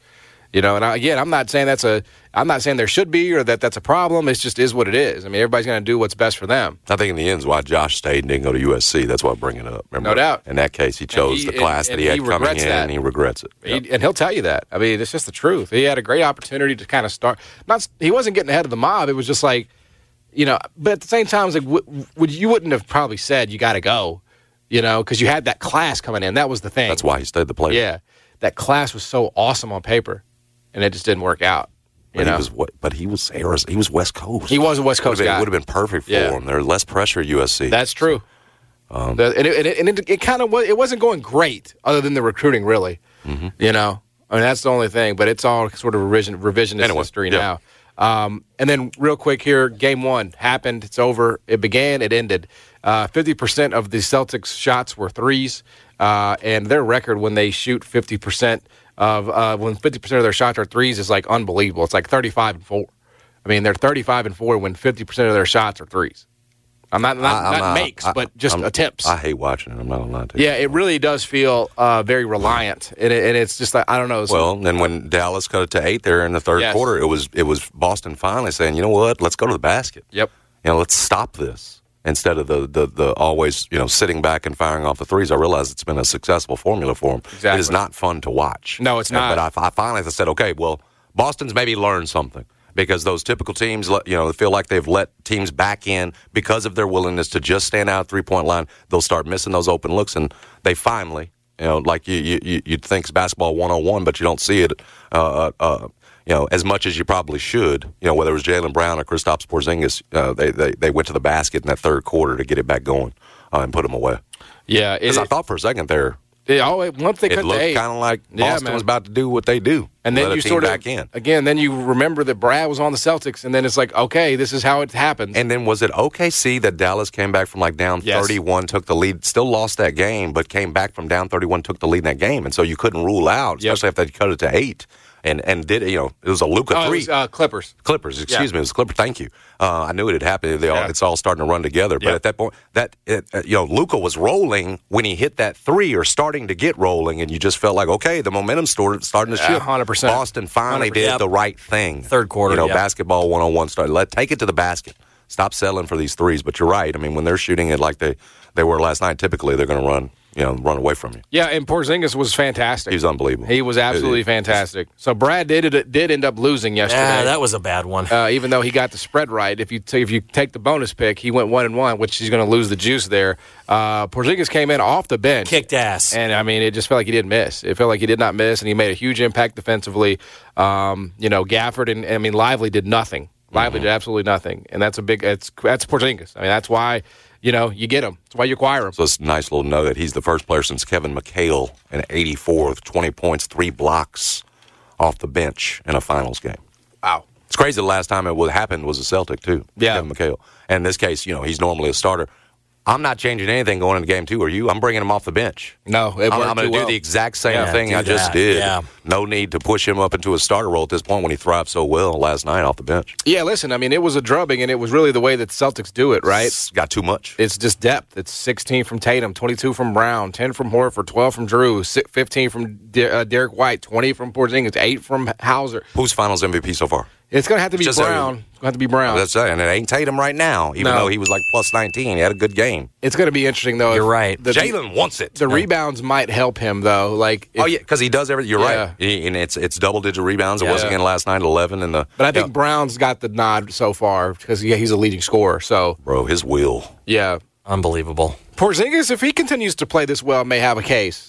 Speaker 9: You know, and I, again, I'm not saying that's a, I'm not saying there should be or that that's a problem. It just is what it is. I mean, everybody's going to do what's best for them.
Speaker 7: I think in the end is why Josh stayed and didn't go to U S C. That's why I bring it up. Remember?
Speaker 9: No doubt.
Speaker 7: In that case, he chose
Speaker 9: he,
Speaker 7: the class
Speaker 9: and,
Speaker 7: that he had
Speaker 9: and he
Speaker 7: coming in,
Speaker 9: that.
Speaker 7: and he regrets it.
Speaker 9: He,
Speaker 7: Yep.
Speaker 9: and he'll tell you that. I mean, it's just the truth. He had a great opportunity to kind of start. Not, he wasn't getting ahead of the mob. It was just like, you know. But at the same time, it's like, w- would you wouldn't have probably said you got to go, you know, because you had that class coming in. That was the thing.
Speaker 7: That's why he stayed the player.
Speaker 9: Yeah, that class was so awesome on paper, and it just didn't work out. You
Speaker 7: But
Speaker 9: know?
Speaker 7: he was what? But he was Arizona, he was West Coast.
Speaker 9: He was a West Coast
Speaker 7: Would have
Speaker 9: guy.
Speaker 7: been, would have been perfect for
Speaker 9: Yeah.
Speaker 7: him. There's less pressure at U S C.
Speaker 9: That's true.
Speaker 7: Um,
Speaker 9: The- and it, and it, and it, it kind of was. It wasn't going great, other than the recruiting, really.
Speaker 7: Mm-hmm.
Speaker 9: You know, I mean that's the only thing. But it's all sort of revision, revisionist
Speaker 7: Anyway,
Speaker 9: history
Speaker 7: yeah.
Speaker 9: now. Um, and then, real quick here, game one happened. It's over. It began. It ended. Uh, Fifty percent of the Celtics' shots were threes, uh, and their record when they shoot fifty percent of uh, when fifty percent of their shots are threes is like unbelievable. It's like thirty-five and four. I mean, they're thirty-five and four when fifty percent of their shots are threes. I'm not not,
Speaker 7: I- I'm
Speaker 9: not makes,
Speaker 7: I-
Speaker 9: but just
Speaker 7: I'm-
Speaker 9: attempts.
Speaker 7: I hate watching it. I'm not gonna lie to you.
Speaker 9: Yeah, it really does feel uh, very reliant, and, it, and it's just like I don't know. It's
Speaker 7: Well, then when Dallas cut it to eight there in the third
Speaker 9: Yes.
Speaker 7: quarter, it was it was Boston finally saying, you know what, let's go to the basket.
Speaker 9: Yep.
Speaker 7: You know, let's stop this instead of the the, the always you know sitting back and firing off the threes. I realize it's been a successful formula for them.
Speaker 9: Exactly.
Speaker 7: It is not fun to watch.
Speaker 9: No, it's not.
Speaker 7: But I, I finally said, okay, well, Boston's maybe learned something. Because those typical teams, you know, feel like they've let teams back in because of their willingness to just stand out three-point line. They'll start missing those open looks, and they finally, you know, like you you you'd think it's basketball one oh one, but you don't see it, uh, uh, you know, as much as you probably should. You know, whether it was Jaylen Brown or Kristaps Porzingis, uh, they, they they went to the basket in that third quarter to get it back going uh, and put them away.
Speaker 9: yeah, it,
Speaker 7: Because I thought for a second there,
Speaker 9: it, oh, once they
Speaker 7: it
Speaker 9: cut to
Speaker 7: looked
Speaker 9: eight,
Speaker 7: kind of like
Speaker 9: Yeah,
Speaker 7: Boston
Speaker 9: man.
Speaker 7: was about to do what they do,
Speaker 9: and then
Speaker 7: let
Speaker 9: you
Speaker 7: a team
Speaker 9: sort of
Speaker 7: back in.
Speaker 9: again, then you remember that Brad was on the Celtics, and then it's like, okay, this is how it happens.
Speaker 7: And then was it O K C that Dallas came back from like down
Speaker 9: Yes.
Speaker 7: thirty-one, took the lead, still lost that game, but came back from down thirty-one, took the lead in that game, and so you couldn't rule out,
Speaker 9: Yep.
Speaker 7: especially if they cut it to eight, and and did you know it was a Luka
Speaker 9: oh, it
Speaker 7: three.
Speaker 9: was, uh, Clippers.
Speaker 7: Clippers, excuse
Speaker 9: Yeah.
Speaker 7: me, it was Clippers. Thank you. Uh, I knew it had happened. They all,
Speaker 9: Yeah.
Speaker 7: It's all starting to run together. But
Speaker 9: Yep.
Speaker 7: at that point, that it, uh, you know, Luka was rolling when he hit that three, or starting to get rolling, and you just felt like, okay, the momentum started starting to
Speaker 9: Yeah,
Speaker 7: shift.
Speaker 9: one hundred percent.
Speaker 7: Boston finally
Speaker 9: one hundred percent.
Speaker 7: did
Speaker 10: Yep.
Speaker 7: the right thing.
Speaker 10: Third quarter,
Speaker 7: you know,
Speaker 10: yep.
Speaker 7: basketball one on one started. Let take it to the basket. Stop settling for these threes. But you're right. I mean, when they're shooting it like they they were last night, typically they're going to run, you know, run away from you.
Speaker 9: Yeah, and Porzingis was fantastic.
Speaker 7: He was unbelievable.
Speaker 9: He was absolutely
Speaker 7: It- it-
Speaker 9: fantastic. So Brad did did end up losing yesterday.
Speaker 10: Yeah, that was a bad one.
Speaker 9: uh, even though he got the spread right. If you t- if you take the bonus pick, he went one and one, which he's going to lose the juice there. Uh, Porzingis came in off the bench,
Speaker 10: Kicked ass.
Speaker 9: and I mean, it just felt like he didn't miss. It felt like he did not miss, and he made a huge impact defensively. Um, you know, Gafford and I mean Lively did nothing. Lively did absolutely nothing, and that's a big. It's that's Porzingis. I mean, that's why you know you get him. That's why you acquire him.
Speaker 7: So it's a nice little note that he's the first player since Kevin McHale in eighty-four with twenty points, three blocks off the bench in a finals game.
Speaker 9: Wow.
Speaker 7: It's crazy the last time it would happen was a Celtic, too.
Speaker 9: Yeah.
Speaker 7: Kevin McHale. And in this case, you know, he's normally a starter. I'm not changing anything going into game two, are you? I'm bringing him off the bench.
Speaker 9: No, it
Speaker 7: I'm,
Speaker 9: worked
Speaker 7: I'm going
Speaker 9: too
Speaker 7: to do
Speaker 9: well.
Speaker 7: the exact same
Speaker 10: Yeah,
Speaker 7: thing
Speaker 10: do
Speaker 7: I just
Speaker 10: that.
Speaker 7: did.
Speaker 10: Yeah.
Speaker 7: No need to push him up into a starter role at this point when he thrived so well last night off the bench.
Speaker 9: Yeah, listen, I mean, it was a drubbing, and it was really the way that the Celtics do it, right?
Speaker 7: It's got too much.
Speaker 9: It's just depth. It's sixteen from Tatum, twenty-two from Brown, ten from Horford, twelve from Drew, si- fifteen from De- uh, Derek White, twenty from Porzingis, eight from Hauser.
Speaker 7: Who's finals M V P so far?
Speaker 9: It's going to have to be
Speaker 7: Just
Speaker 9: Brown. It's going to have to be Brown.
Speaker 7: That's it. And it ain't Tatum right now, even
Speaker 9: No.
Speaker 7: though he was like plus nineteen. He had a good game.
Speaker 9: It's going to be interesting, though.
Speaker 10: You're
Speaker 9: if
Speaker 10: right.
Speaker 9: The,
Speaker 7: Jalen wants it.
Speaker 9: The rebounds might help him, though. Like, if-
Speaker 7: Oh yeah, because he does everything. You're
Speaker 9: Yeah.
Speaker 7: right, He- and it's it's double digit rebounds. It
Speaker 10: Yeah.
Speaker 7: was again last night, eleven in the.
Speaker 9: But I think
Speaker 7: yeah.
Speaker 9: Brown's got the nod so far because yeah, he's a leading scorer. So
Speaker 7: bro, his will.
Speaker 9: yeah,
Speaker 10: Unbelievable.
Speaker 9: Porzingis, if he continues to play this well, may have a case.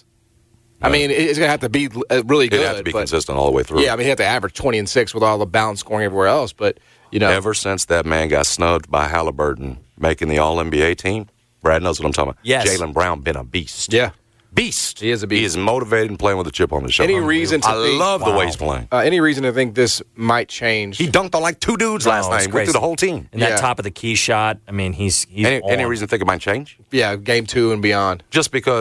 Speaker 9: I mean, it's going to have to be uh, really good.
Speaker 7: He'd have to be
Speaker 9: but-
Speaker 7: consistent all the way through.
Speaker 9: Yeah, I mean, he had to average twenty and six with all the balance scoring everywhere else. But you know,
Speaker 7: Ever since that man got snubbed by Halliburton making the All N B A team, Brad knows what I'm talking about.
Speaker 10: Yes.
Speaker 7: Jalen Brown been a beast.
Speaker 9: yeah.
Speaker 7: Beast.
Speaker 9: He is a beast.
Speaker 7: He is motivated and playing with a chip on his shoulder.
Speaker 9: Any reason to
Speaker 7: I
Speaker 9: think-
Speaker 7: love the
Speaker 10: Wow.
Speaker 7: way he's playing.
Speaker 9: Uh, any reason to think this might change?
Speaker 7: He dunked on like two dudes
Speaker 10: No,
Speaker 7: last
Speaker 10: it's
Speaker 7: night. Went
Speaker 10: crazy.
Speaker 7: through the whole team.
Speaker 10: And
Speaker 9: Yeah.
Speaker 10: that top of the key shot, I mean, he's he's
Speaker 7: Any, any
Speaker 10: on.
Speaker 7: reason to think it might change?
Speaker 9: yeah, game two and beyond.
Speaker 7: Just because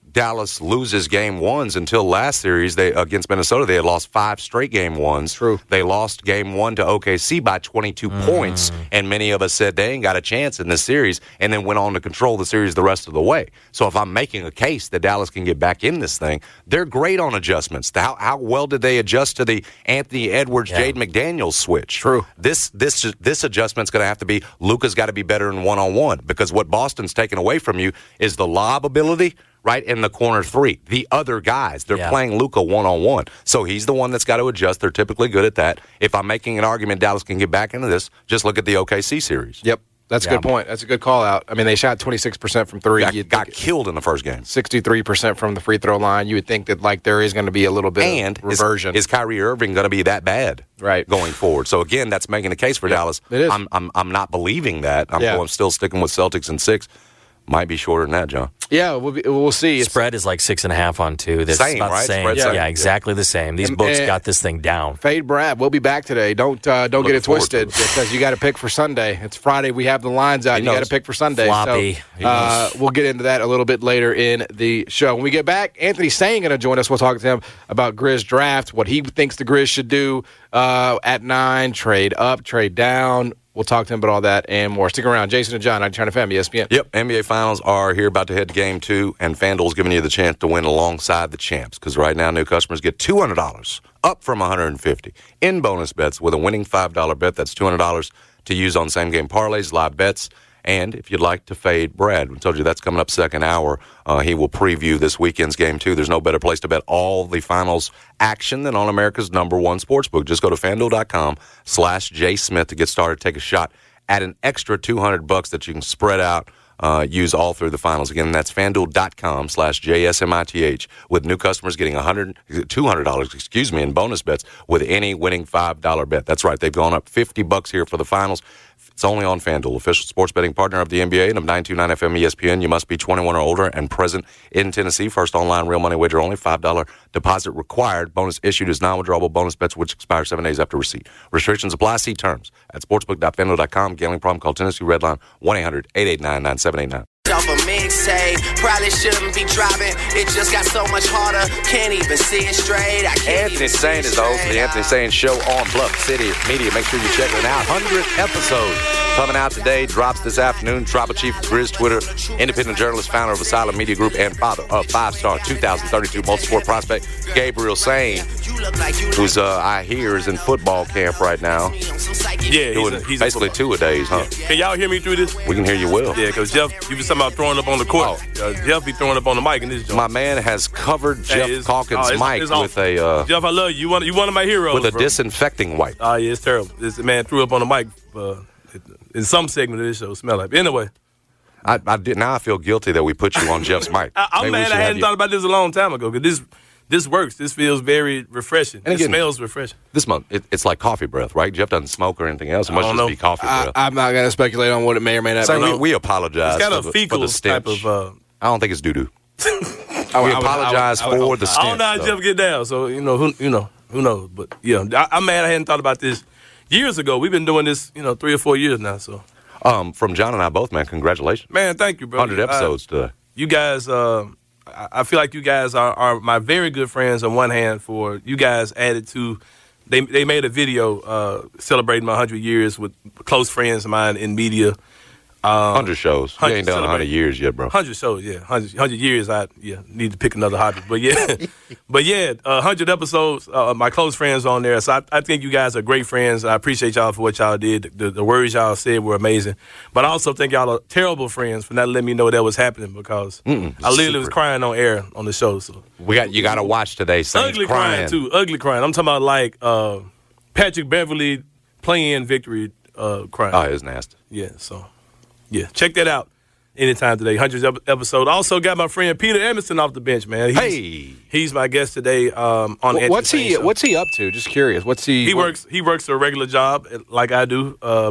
Speaker 7: Dallas loses game ones until last series they against Minnesota. They had lost five straight game ones.
Speaker 9: True.
Speaker 7: They lost game one to O K C by twenty-two mm. points, and many of us said they ain't got a chance in this series, and then went on to control the series the rest of the way. So if I'm making a case that Dallas can get back in this thing, they're great on adjustments. How, how well did they adjust to the Anthony Edwards, yeah. Jade McDaniels switch?
Speaker 9: True.
Speaker 7: This this this adjustment's going to have to be Luka's got to be better in one-on-one, because what Boston's taken away from you is the lob ability. Right in the corner three. The other guys, they're yeah. playing Luka one-on-one. So he's the one that's got to adjust. They're typically good at that. If I'm making an argument Dallas can get back into this, just look at the O K C series.
Speaker 9: Yep. That's yeah. a good point. That's a good call out. I mean, they shot twenty-six percent from three.
Speaker 7: Got, got killed in the first game.
Speaker 9: sixty-three percent from the free throw line. You would think that, like, there is going to be a little bit
Speaker 7: and
Speaker 9: of reversion.
Speaker 7: Is, is Kyrie Irving going to be that bad
Speaker 9: right.
Speaker 7: going forward? So, again, that's making a case for
Speaker 9: yeah,
Speaker 7: Dallas.
Speaker 9: It is.
Speaker 7: I'm, I'm, I'm not believing that. I'm,
Speaker 9: yeah.
Speaker 7: I'm still sticking with Celtics in six. Might be shorter than that, John.
Speaker 9: Yeah, we'll, be, we'll see.
Speaker 10: Spread is like six and a half on two. That's
Speaker 7: same,
Speaker 10: about
Speaker 7: right?
Speaker 10: the same.
Speaker 7: Spread
Speaker 10: Yeah,
Speaker 7: same.
Speaker 10: yeah, exactly the same. These
Speaker 9: and,
Speaker 10: books
Speaker 9: and
Speaker 10: got this thing down.
Speaker 9: Fade Brad, we'll be back today. Don't uh, don't
Speaker 7: Looking
Speaker 9: get it twisted because you got to pick for Sunday. It's Friday. We have the lines out.
Speaker 7: He
Speaker 9: You got to pick for Sunday.
Speaker 10: Floppy.
Speaker 9: So uh, we'll get into that a little bit later in the show. When we get back, Anthony Sain going to join us. We'll talk to him about Grizz draft, what he thinks the Grizz should do uh, at nine, trade up, trade down. We'll talk to him about all that and more. Stick around. Jason and John, ninety-nine F M, E S P N.
Speaker 7: Yep, N B A Finals are here, about to head to Game two, and FanDuel's giving you the chance to win alongside the champs, because right now new customers get two hundred dollars, up from one hundred fifty dollars, in bonus bets with a winning five dollar bet. That's two hundred dollars to use on same-game parlays, live bets, and if you'd like to fade Brad, we told you that's coming up second hour. Uh, he will preview this weekend's Game two. There's no better place to bet all the finals action than on America's number one sportsbook. Just go to FanDuel.com slash J Smith to get started. Take a shot at an extra two hundred bucks that you can spread out, uh, use all through the finals. Again, that's FanDuel.com slash J S M I T H, with new customers getting one hundred, two hundred dollars, excuse me, in bonus bets with any winning five dollar bet. That's right. They've gone up fifty bucks here for the finals. It's only on FanDuel, official sports betting partner of the N B A and of nine two nine F M E S P N. You must be twenty-one or older and present in Tennessee. First online real money wager only. five dollar deposit required. Bonus issued as non-withdrawable bonus bets, which expire seven days after receipt. Restrictions apply. See terms at sportsbook dot fanduel dot com. Gambling problem? Call Tennessee Redline one eight hundred eight eight nine nine seven eight nine.
Speaker 8: Off a mixtape, probably shouldn't be driving. It just got so much harder. Can't even see it straight. I can't
Speaker 7: Anthony Sain is the host of the Anthony Sain Show on Bluff City Media. Make sure you check it out. one hundredth episode coming out today. Drops this afternoon. Tribal Chief of Grizz Twitter, independent journalist, founder of Asylum Media Group, and father of five-star two thousand thirty-two multi-sport prospect Gabriel Sain, who's uh, I hear is in football camp right now.
Speaker 11: Yeah,
Speaker 7: doing
Speaker 11: he's, a, he's
Speaker 7: basically two a days, huh?
Speaker 11: Yeah. Can y'all hear me through this?
Speaker 7: We can hear you well.
Speaker 11: Yeah, because Jeff, you was talking about throwing up on the court. Oh. Uh, Jeff be throwing up on the mic in this joint.
Speaker 7: My man has covered Jeff
Speaker 11: hey,
Speaker 7: Calkins'
Speaker 11: oh, it's,
Speaker 7: mic
Speaker 11: it's
Speaker 7: with a uh,
Speaker 11: Jeff, I love you. You one, you one of my heroes.
Speaker 7: with a
Speaker 11: bro.
Speaker 7: disinfecting wipe.
Speaker 11: Oh yeah, it's terrible. This man threw up on the mic uh, in some segment of this show. Smell like. Anyway,
Speaker 7: I, I did. Now I feel guilty that we put you on Jeff's mic.
Speaker 11: I, I'm
Speaker 7: Maybe
Speaker 11: mad. I hadn't thought about this a long time ago because this. This works. This feels very refreshing. And again, it smells refreshing.
Speaker 7: This month, it, it's like coffee breath, right? Jeff doesn't smoke or anything else. It must just
Speaker 11: know.
Speaker 7: be coffee
Speaker 9: I,
Speaker 7: breath.
Speaker 9: I'm not going to speculate on what it may or may not
Speaker 7: so
Speaker 9: be.
Speaker 7: we, we apologize
Speaker 11: it's got
Speaker 7: for,
Speaker 11: a
Speaker 7: the,
Speaker 11: fecal
Speaker 7: for the stench.
Speaker 11: type of. Uh,
Speaker 7: I don't think it's doo-doo.
Speaker 9: I,
Speaker 7: we
Speaker 9: I would,
Speaker 7: apologize
Speaker 9: I would, I would,
Speaker 7: for
Speaker 9: I would,
Speaker 7: the stench.
Speaker 11: I don't know how Jeff get down, so you know who you know who knows. But yeah, I, I'm mad I hadn't thought about this years ago. We've been doing this, you know, three or four years now. So,
Speaker 7: um, from John and I both, man, congratulations,
Speaker 11: man. Thank you, bro.
Speaker 7: one hundred episodes
Speaker 11: uh,
Speaker 7: today.
Speaker 11: You guys. Uh, I feel like you guys are, are my very good friends on one hand. For you guys added to, they they made a video uh, celebrating my one hundred years with close friends of mine in media. Um,
Speaker 7: one hundred shows. You ain't done one hundred years yet, bro.
Speaker 11: one hundred shows, yeah. one hundred, one hundred years, I yeah need to pick another hobby. But yeah, but yeah, uh, one hundred episodes, uh, my close friends on there. So I, I think you guys are great friends. I appreciate y'all for what y'all did. The, the words y'all said were amazing. But I also think y'all are terrible friends for not letting me know that was happening because
Speaker 7: Mm-mm,
Speaker 11: I literally
Speaker 7: secret.
Speaker 11: was crying on air on the show. So
Speaker 7: we got you got to watch today. Saints
Speaker 11: ugly
Speaker 7: crying.
Speaker 11: crying too, ugly crying. I'm talking about like uh, Patrick Beverly playing victory uh, crying.
Speaker 7: Oh, it's nasty.
Speaker 11: Yeah, so. Yeah, check that out anytime today. one hundredth episode. Also got my friend Peter Emerson off the bench, man. He's,
Speaker 7: hey,
Speaker 11: he's my guest today um, on.
Speaker 9: Well, what's he?
Speaker 11: Show.
Speaker 9: What's he up to? Just curious. What's he?
Speaker 11: He
Speaker 9: what?
Speaker 11: works. He works a regular job like I do, uh,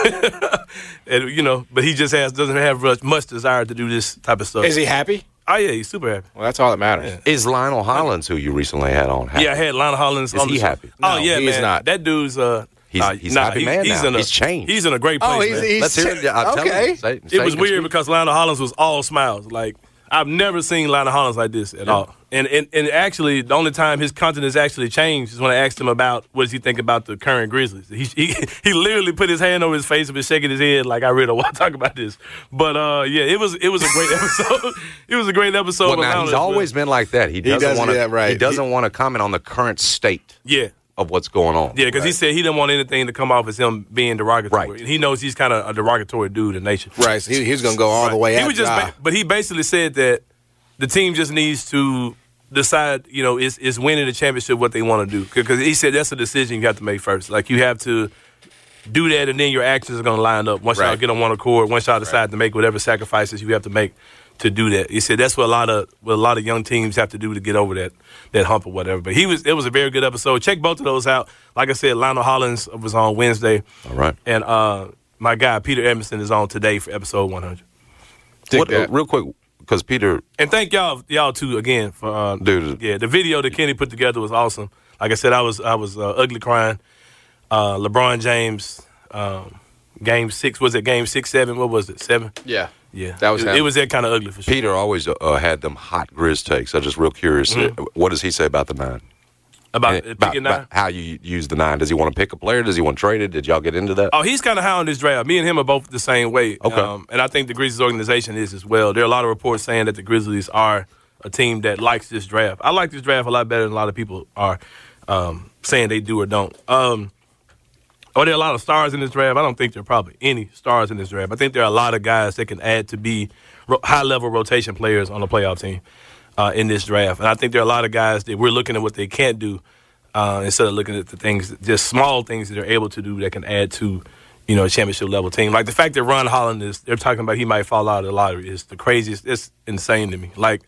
Speaker 11: and you know, but he just has doesn't have much, much desire to do this type of stuff.
Speaker 9: Is he happy?
Speaker 11: Oh yeah, he's super happy.
Speaker 9: Well, that's all that matters.
Speaker 11: Yeah.
Speaker 7: is Lionel Hollins, who you recently had on, happy?
Speaker 11: Yeah, I had Lionel Hollins.
Speaker 7: Is
Speaker 11: on
Speaker 7: he
Speaker 11: the show.
Speaker 7: happy?
Speaker 11: Oh
Speaker 9: No,
Speaker 11: yeah,
Speaker 9: he's
Speaker 11: man.
Speaker 9: not.
Speaker 11: That dude's uh.
Speaker 7: He's,
Speaker 11: uh,
Speaker 7: he's
Speaker 11: nah,
Speaker 7: a happy
Speaker 11: he,
Speaker 7: man
Speaker 11: he's
Speaker 7: now.
Speaker 11: In a,
Speaker 7: he's changed.
Speaker 11: He's in a great place.
Speaker 9: Oh, he's,
Speaker 11: man.
Speaker 9: he's
Speaker 7: Let's hear it. I'll
Speaker 9: okay.
Speaker 7: tell you. Say, say
Speaker 11: It was
Speaker 7: and
Speaker 11: weird
Speaker 7: speak.
Speaker 11: because Lionel Hollins was all smiles. Like I've never seen Lionel Hollins like this at yeah. all. And, and and actually, the only time his content has actually changed is when I asked him about what does he think about the current Grizzlies. He he, he literally put his hand over his face and was shaking his head like I really don't want to talk about this. But uh, yeah, it was it was a great episode. It was a great episode.
Speaker 7: Well, now
Speaker 11: Hollins,
Speaker 7: he's always
Speaker 11: but,
Speaker 7: been like that. He doesn't
Speaker 9: does,
Speaker 7: want to.
Speaker 9: Yeah, right.
Speaker 7: He doesn't want to comment on the current state.
Speaker 11: Yeah.
Speaker 7: Of what's going on.
Speaker 11: Yeah, because
Speaker 7: right.
Speaker 11: he said he didn't want anything to come off as him being derogatory.
Speaker 7: Right.
Speaker 11: He knows he's kind of a derogatory dude in nature.
Speaker 9: Right. So he, he's going to go all
Speaker 11: right.
Speaker 9: the way
Speaker 11: he
Speaker 9: out.
Speaker 11: Was just, ba- but he basically said that the team just needs to decide, you know, is is winning the championship what they want to do. Because he said that's a decision you have to make first. Like, you have to do that, and then your actions are going to line up. Once right. y'all get on one accord, once y'all decide right. to make whatever sacrifices you have to make to do that. He said that's what a lot of what a lot of young teams have to do to get over that that hump or whatever. But he was it was a very good episode. Check both of those out. Like I said, Lionel Hollins was on Wednesday.
Speaker 7: All right.
Speaker 11: And uh, my guy Peter Edmondson is on today for episode one hundred.
Speaker 7: What, uh, real quick, because Peter
Speaker 11: and thank y'all y'all too again for uh,
Speaker 7: dude.
Speaker 11: Yeah, the video that Kenny put together was awesome. Like I said, I was I was uh, ugly crying. Uh, LeBron James, um, game six was it game six seven? What was it seven?
Speaker 9: Yeah.
Speaker 11: Yeah,
Speaker 9: that was
Speaker 11: it, it was that kind of ugly for sure.
Speaker 7: Peter always uh, had them hot Grizz takes. I'm just real curious. Mm-hmm. What does he say about the nine?
Speaker 11: About
Speaker 7: and,
Speaker 11: picking
Speaker 7: about,
Speaker 11: nine?
Speaker 7: About how you use the nine? Does he want to pick a player? Does he want to trade it? Did y'all get into that?
Speaker 11: Oh, he's kind of high on this draft. Me and him are both the same way.
Speaker 7: Okay.
Speaker 11: Um, and I think the Grizzlies organization is as well. There are a lot of reports saying that the Grizzlies are a team that likes this draft. I like this draft a lot better than a lot of people are um, saying they do or don't. Um, Are there a lot of stars in this draft? I don't think there are probably any stars in this draft. I think there are a lot of guys that can add to be ro- high-level rotation players on a playoff team uh, in this draft. And I think there are a lot of guys that we're looking at what they can't do uh, instead of looking at the things, just small things that they're able to do that can add to, you know, a championship-level team. Like the fact that Ron Holland is, they're talking about he might fall out of the lottery is the craziest. It's insane to me. Like,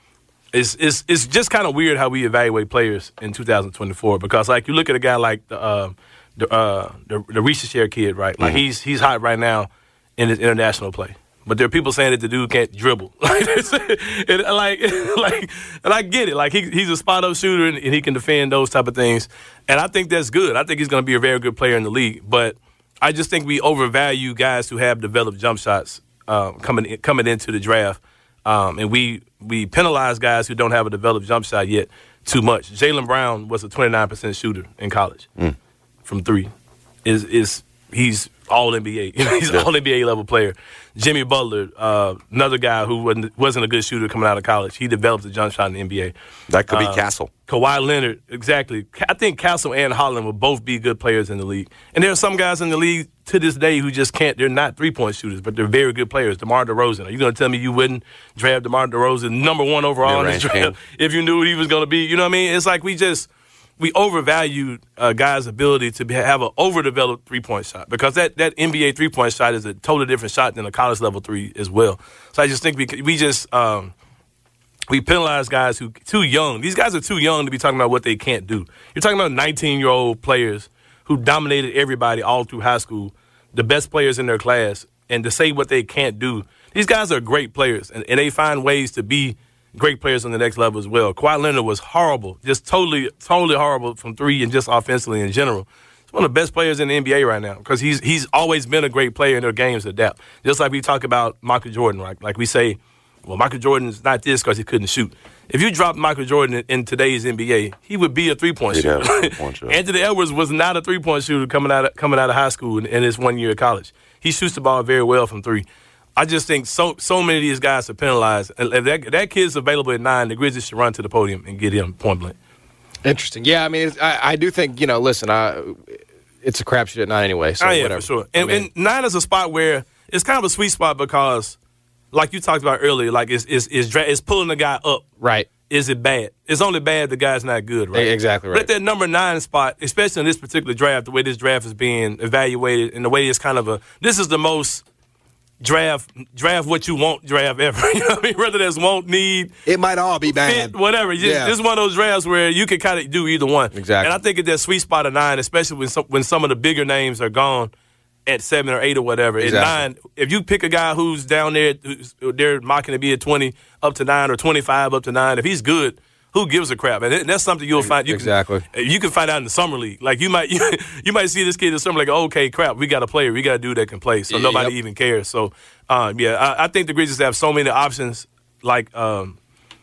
Speaker 11: it's it's it's just kind of weird how we evaluate players in two thousand twenty-four because, like, you look at a guy like the uh, the uh, the, the Reese kid, right? Like, mm-hmm. he's he's hot right now in his international play. But there are people saying that the dude can't dribble. Like, and, like, like, and I get it. Like, he, he's a spot-up shooter, and, and he can defend those type of things. And I think that's good. I think he's going to be a very good player in the league. But I just think we overvalue guys who have developed jump shots um, coming in, coming into the draft. Um, and we we penalize guys who don't have a developed jump shot yet too much. Jaylen Brown was a twenty-nine percent shooter in college mm. from three. Is is he's all N B A. He's yeah. all N B A level player. Jimmy Butler, uh, another guy who wasn't, wasn't a good shooter coming out of college. He developed a jump shot in the N B A.
Speaker 7: That could be
Speaker 11: uh,
Speaker 7: Castle.
Speaker 11: Kawhi Leonard, exactly. I think Castle and Holland will both be good players in the league. And there are some guys in the league to this day who just can't. They're not three-point shooters, but they're very good players. DeMar DeRozan. Are you going to tell me you wouldn't draft DeMar DeRozan number one overall in this draft if you knew what he was going to be? You know what I mean? It's like we just – we overvalued a guy's ability to be, have an overdeveloped three-point shot because that, that N B A three-point shot is a totally different shot than a college-level three as well. So I just think we we just um, we penalize guys who too young. These guys are too young to be talking about what they can't do. You're talking about nineteen-year-old players who dominated everybody all through high school, the best players in their class, and to say what they can't do. These guys are great players, and, and they find ways to be great players on the next level as well. Kawhi Leonard was horrible, just totally, totally horrible from three and just offensively in general. He's one of the best players in the N B A right now because he's he's always been a great player and their games adapt. Just like we talk about Michael Jordan, right? Like we say, well, Michael Jordan's not this because he couldn't shoot. If you drop Michael Jordan in, in today's N B A, he would be a three-point He'd shooter. A three-point shooter. Anthony Edwards was not a three-point shooter coming out of, coming out of high school in, in his one year of college. He shoots the ball very well from three. I just think so so many of these guys are penalized. And if that, that kid's available at nine, the Grizzlies should run to the podium and get him point blank.
Speaker 9: Interesting. Yeah, I mean, it's, I, I do think, you know, listen, I, it's a crapshoot at nine anyway. So
Speaker 11: oh, yeah,
Speaker 9: whatever.
Speaker 11: for sure. And,
Speaker 9: I mean,
Speaker 11: and nine is a spot where it's kind of a sweet spot because, like you talked about earlier, like it's it's it's, dra- it's pulling the guy up.
Speaker 9: Right.
Speaker 11: Is it bad? It's only bad the guy's not good, right?
Speaker 9: Exactly right.
Speaker 11: But at that number nine spot, especially in this particular draft, the way this draft is being evaluated and the way it's kind of a – this is the most – Draft, draft what you want, draft ever. You know what I mean? Whether that's want, need,
Speaker 9: it might all be bad,
Speaker 11: fit, whatever. Just,
Speaker 9: yeah.
Speaker 11: This is one of those drafts where you can kind of do either one.
Speaker 9: Exactly.
Speaker 11: And I think at that sweet spot of nine, especially when some, when some of the bigger names are gone at seven or eight or whatever. Exactly. At nine, if you pick a guy who's down there, who's, they're mocking to be at twenty up to nine or twenty-five up to nine. If he's good, who gives a crap? And that's something you'll find. You
Speaker 9: exactly.
Speaker 11: Can, you can find out in the summer league. Like you might, you, you might see this kid in the summer like, oh, okay, crap, we got a player, we got a dude that can play. So nobody yep. even cares. So, um, yeah, I, I think the Grizzlies have so many options like um,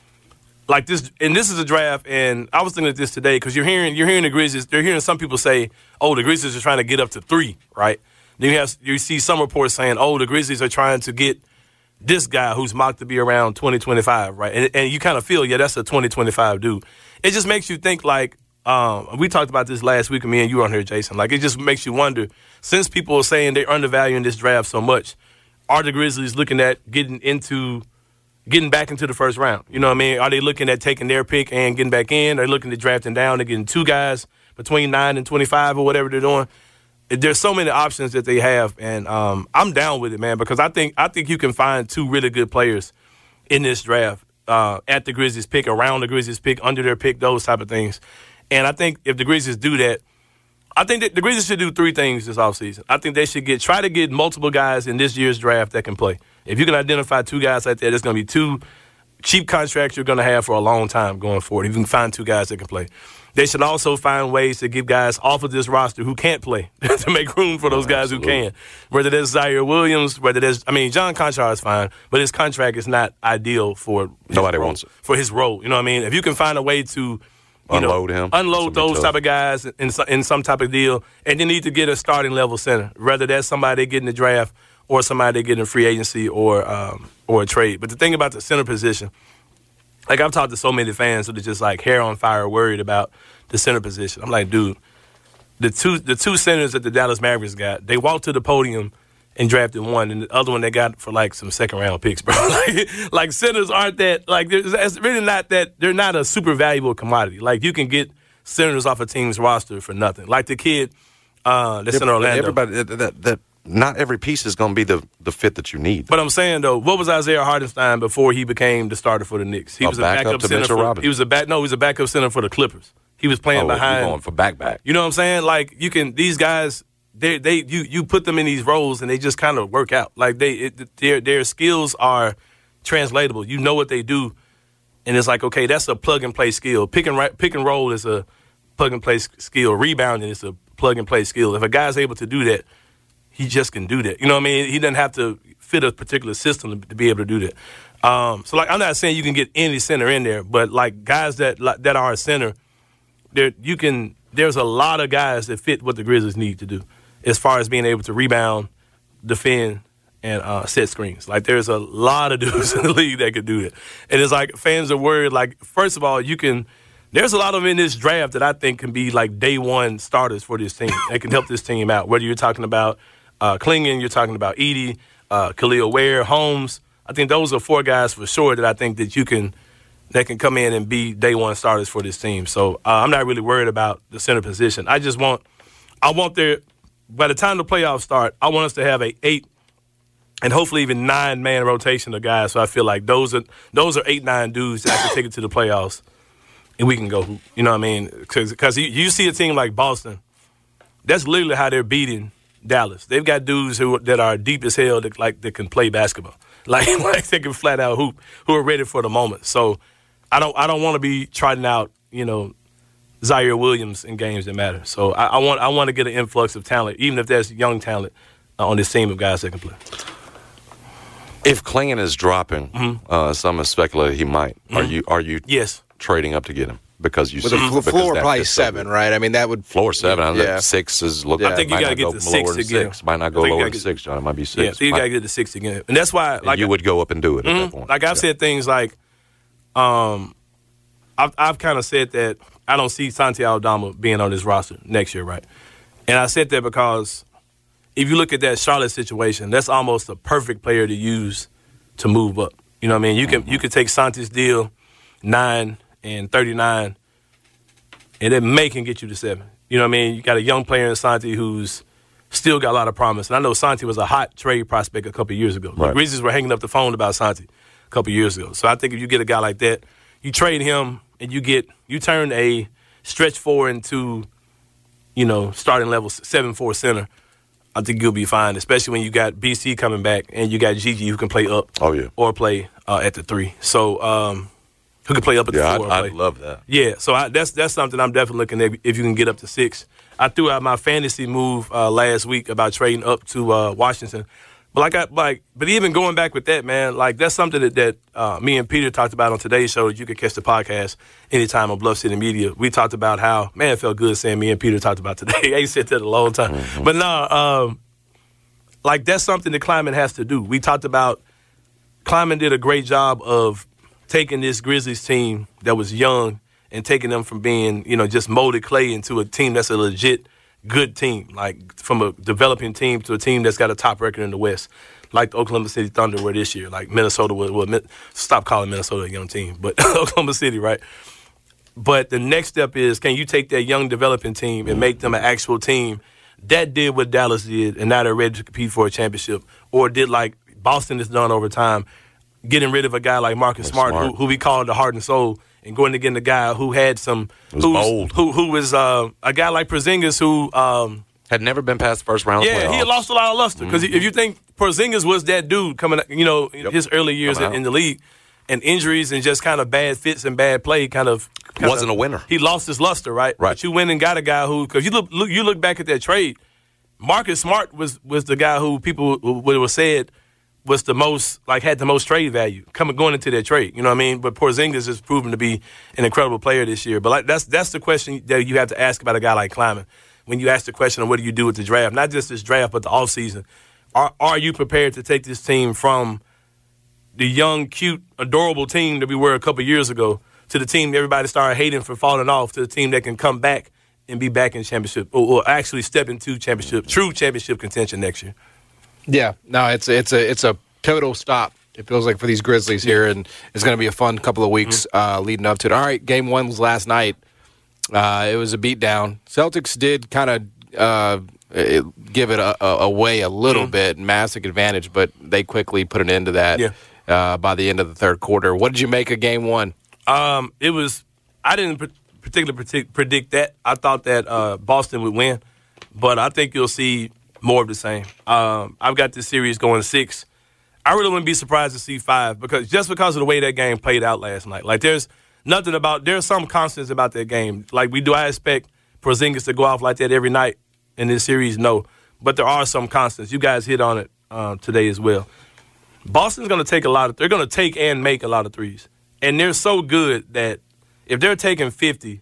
Speaker 11: like this, and this is a draft, and I was thinking of this today because you're hearing you're hearing the Grizzlies. They're hearing some people say, "Oh, the Grizzlies are trying to get up to three," right? Then you have you see some reports saying, "Oh, the Grizzlies are trying to get this guy who's mocked to be around twenty twenty-five," right? And, and you kind of feel, yeah, that's a twenty twenty-five dude. It just makes you think like um, we talked about this last week, and me and you were on here, Jason. Like it just makes you wonder, since people are saying they're undervaluing this draft so much, are the Grizzlies looking at getting into getting back into the first round? You know what I mean? Are they looking at taking their pick and getting back in? Are they looking at drafting down and getting two guys between nine and twenty-five or whatever they're doing? There's so many options that they have, and um, I'm down with it, man, because I think I think you can find two really good players in this draft uh, at the Grizzlies pick, around the Grizzlies pick, under their pick, those type of things. And I think if the Grizzlies do that, I think that the Grizzlies should do three things this offseason. I think they should get try to get multiple guys in this year's draft that can play. If you can identify two guys like that, it's going to be two cheap contracts you're going to have for a long time going forward. If you can find two guys that can play. They should also find ways to get guys off of this roster who can't play to make room for those oh, guys absolutely. who can. Whether that's Zaire Williams, whether that's, I mean, John Conchar is fine, but his contract is not ideal for
Speaker 7: nobody
Speaker 11: role,
Speaker 7: wants it.
Speaker 11: For his role. You know what I mean? If you can find a way to you
Speaker 7: unload
Speaker 11: know,
Speaker 7: him,
Speaker 11: unload those type of guys in, in some type of deal, and you need to get a starting level center, whether that's somebody they get in the draft or somebody they get in free agency or um, or a trade. But the thing about the center position, like I've talked to so many fans who are just like hair on fire, worried about the center position. I'm like, dude, the two the two centers that the Dallas Mavericks got, they walked to the podium and drafted one, and the other one they got for like some second round picks, bro. like, like centers aren't that like it's really not that they're not a super valuable commodity. Like you can get centers off a team's roster for nothing. Like the kid uh, that's in Orlando.
Speaker 7: Everybody that, that, that not every piece is going to be the, the fit that you need.
Speaker 11: But I'm saying though, what was Isaiah Hartenstein before he became the starter for the Knicks? He
Speaker 7: a
Speaker 11: was a
Speaker 7: backup,
Speaker 11: backup
Speaker 7: to
Speaker 11: center.
Speaker 7: Mitchell
Speaker 11: For,
Speaker 7: Robinson.
Speaker 11: he was a back. No, he was a backup center for the Clippers. He was playing
Speaker 7: oh,
Speaker 11: behind.
Speaker 7: Going for back back.
Speaker 11: You know what I'm saying? Like you can these guys, they they you you put them in these roles and they just kind of work out. Like they it, their their skills are translatable. You know what they do, and it's like okay, that's a plug and play skill. Pick and right, pick and roll is a plug and play skill. Rebounding is a plug and play skill. If a guy's able to do that, he just can do that. You know what I mean? He doesn't have to fit a particular system to, to be able to do that. Um, so like I'm not saying you can get any center in there, but like guys that like, that are a center. There, you can. There's a lot of guys that fit what the Grizzlies need to do, as far as being able to rebound, defend, and uh, set screens. Like there's a lot of dudes in the league that could do that, and it's like fans are worried. Like first of all, you can. There's a lot of them in this draft that I think can be like day one starters for this team. They can help this team out. Whether you're talking about uh, Klingon, you're talking about Edey, uh, Khalil Ware, Holmes. I think those are four guys for sure that I think that you can. That can come in and be day one starters for this team. So uh, I'm not really worried about the center position. I just want, I want their, by the time the playoffs start, I want us to have a eight and hopefully even nine man rotation of guys. So I feel like those are those are eight nine dudes that can take it to the playoffs, and we can go hoop. You know what I mean? Because you, you see a team like Boston, that's literally how they're beating Dallas. They've got dudes who that are deep as hell that like that can play basketball, like like they can flat out hoop, who are ready for the moment. So. I don't. I don't want to be trotting out, you know, Zaire Williams in games that matter. So I, I want. I want to get an influx of talent, even if there's young talent uh, on this team of guys that can play.
Speaker 7: If Klingon is dropping, mm-hmm. uh, some have speculated he might. Mm-hmm. Are you? Are you?
Speaker 11: Yes.
Speaker 7: Trading up to get him because you
Speaker 9: with
Speaker 7: see
Speaker 9: the
Speaker 7: because
Speaker 9: floor probably seven, so right? I mean that would
Speaker 7: floor seven. I
Speaker 9: yeah.
Speaker 7: Six is looking.
Speaker 11: Yeah. I think you got to get to six to get him.
Speaker 7: Might not go lower than six, John. It might be six.
Speaker 11: Yeah, so you got to get to six to get him, and that's why. Like
Speaker 7: and you would go up and do it
Speaker 11: mm-hmm.
Speaker 7: at that point.
Speaker 11: Like I've yeah. said things like, um. I've, I've kind of said that I don't see Santi Aldama being on this roster next year, right? And I said that because if you look at that Charlotte situation, that's almost a perfect player to use to move up. You know what I mean? You can you can take Santi's deal, nine and thirty-nine, and then May can get you to seven. You know what I mean? You got a young player in Santi who's still got a lot of promise. And I know Santi was a hot trade prospect a couple of years ago.
Speaker 7: Right.
Speaker 11: The Grizzlies were hanging up the phone about Santi a couple of years ago. So I think if you get a guy like that, you trade him and you get you turn a stretch four into, you know, starting level seven four center. I think you'll be fine, especially when you got B C coming back and you got Gigi who can play up.
Speaker 7: Oh yeah,
Speaker 11: or play uh, at the three. So um, who can play up at
Speaker 7: yeah,
Speaker 11: the four?
Speaker 7: I'd, I'd love that.
Speaker 11: Yeah, so I, that's that's something I'm definitely looking at if you can get up to six. I threw out my fantasy move uh, last week about trading up to uh, Washington. But like, I, like, but even going back with that, man, like that's something that, that uh, me and Peter talked about on today's show. You can catch the podcast anytime on Bluff City Media. We talked about how, man, it felt good saying me and Peter talked about today. I ain't said that a long time. Mm-hmm. But no, um, like that's something that Kleiman has to do. We talked about Kleiman did a great job of taking this Grizzlies team that was young and taking them from being, you know, just molded clay into a team that's a legit good team, like from a developing team to a team that's got a top record in the West, like the Oklahoma City Thunder were this year, like Minnesota was. Well, stop calling Minnesota a young team, but Oklahoma City, right? But the next step is, can you take that young developing team and make them an actual team that did what Dallas did and now they're ready to compete for a championship, or did like Boston has done over time, getting rid of a guy like Marcus Smart, Smart. Who, who we call the heart and soul, and going to get a guy who had some,
Speaker 7: was bold.
Speaker 11: who who was uh, a guy like Porzingis who um,
Speaker 7: had never been past the first round.
Speaker 11: Yeah,
Speaker 7: playoffs.
Speaker 11: he had lost a lot of luster because mm-hmm. if you think Porzingis was that dude coming, you know, yep. his early years in, in the league, and injuries and just kind of bad fits and bad play, kind of kind
Speaker 7: wasn't
Speaker 11: of,
Speaker 7: a winner.
Speaker 11: He lost his luster, right?
Speaker 7: Right.
Speaker 11: But you went and got a guy who, because you look, look, you look back at that trade, Marcus Smart was was the guy who people would have said was the most, like, had the most trade value coming going into that trade. You know what I mean? But Porzingis has proven to be an incredible player this year. But like that's that's the question that you have to ask about a guy like Kleiman. When you ask the question of what do you do with the draft, not just this draft, but the offseason. Are are you prepared to take this team from the young, cute, adorable team that we were a couple years ago to the team everybody started hating for falling off, to the team that can come back and be back in championship, or, or actually step into championship, true championship contention next year?
Speaker 9: Yeah, no, it's it's a it's a pivotal stop. It feels like for these Grizzlies here, and it's going to be a fun couple of weeks mm-hmm. uh, leading up to it. All right, game one was last night. Uh, it was a beatdown. Celtics did kind of uh, give it a, a, away a little mm-hmm. bit, massive advantage, but they quickly put an end to that
Speaker 11: yeah.
Speaker 9: uh, by the end of the third quarter. What did you make of game one?
Speaker 11: Um, it was I didn't particularly predict that. I thought that uh, Boston would win, but I think you'll see more of the same. Um, I've got this series going six. I really wouldn't be surprised to see five, because just because of the way that game played out last night. Like, there's nothing about – there's some constants about that game. Like, we do I expect Porzingis to go off like that every night in this series? No. But there are some constants. You guys hit on it uh, today as well. Boston's going to take a lot of – they're going to take and make a lot of threes. And they're so good that if they're taking fifty,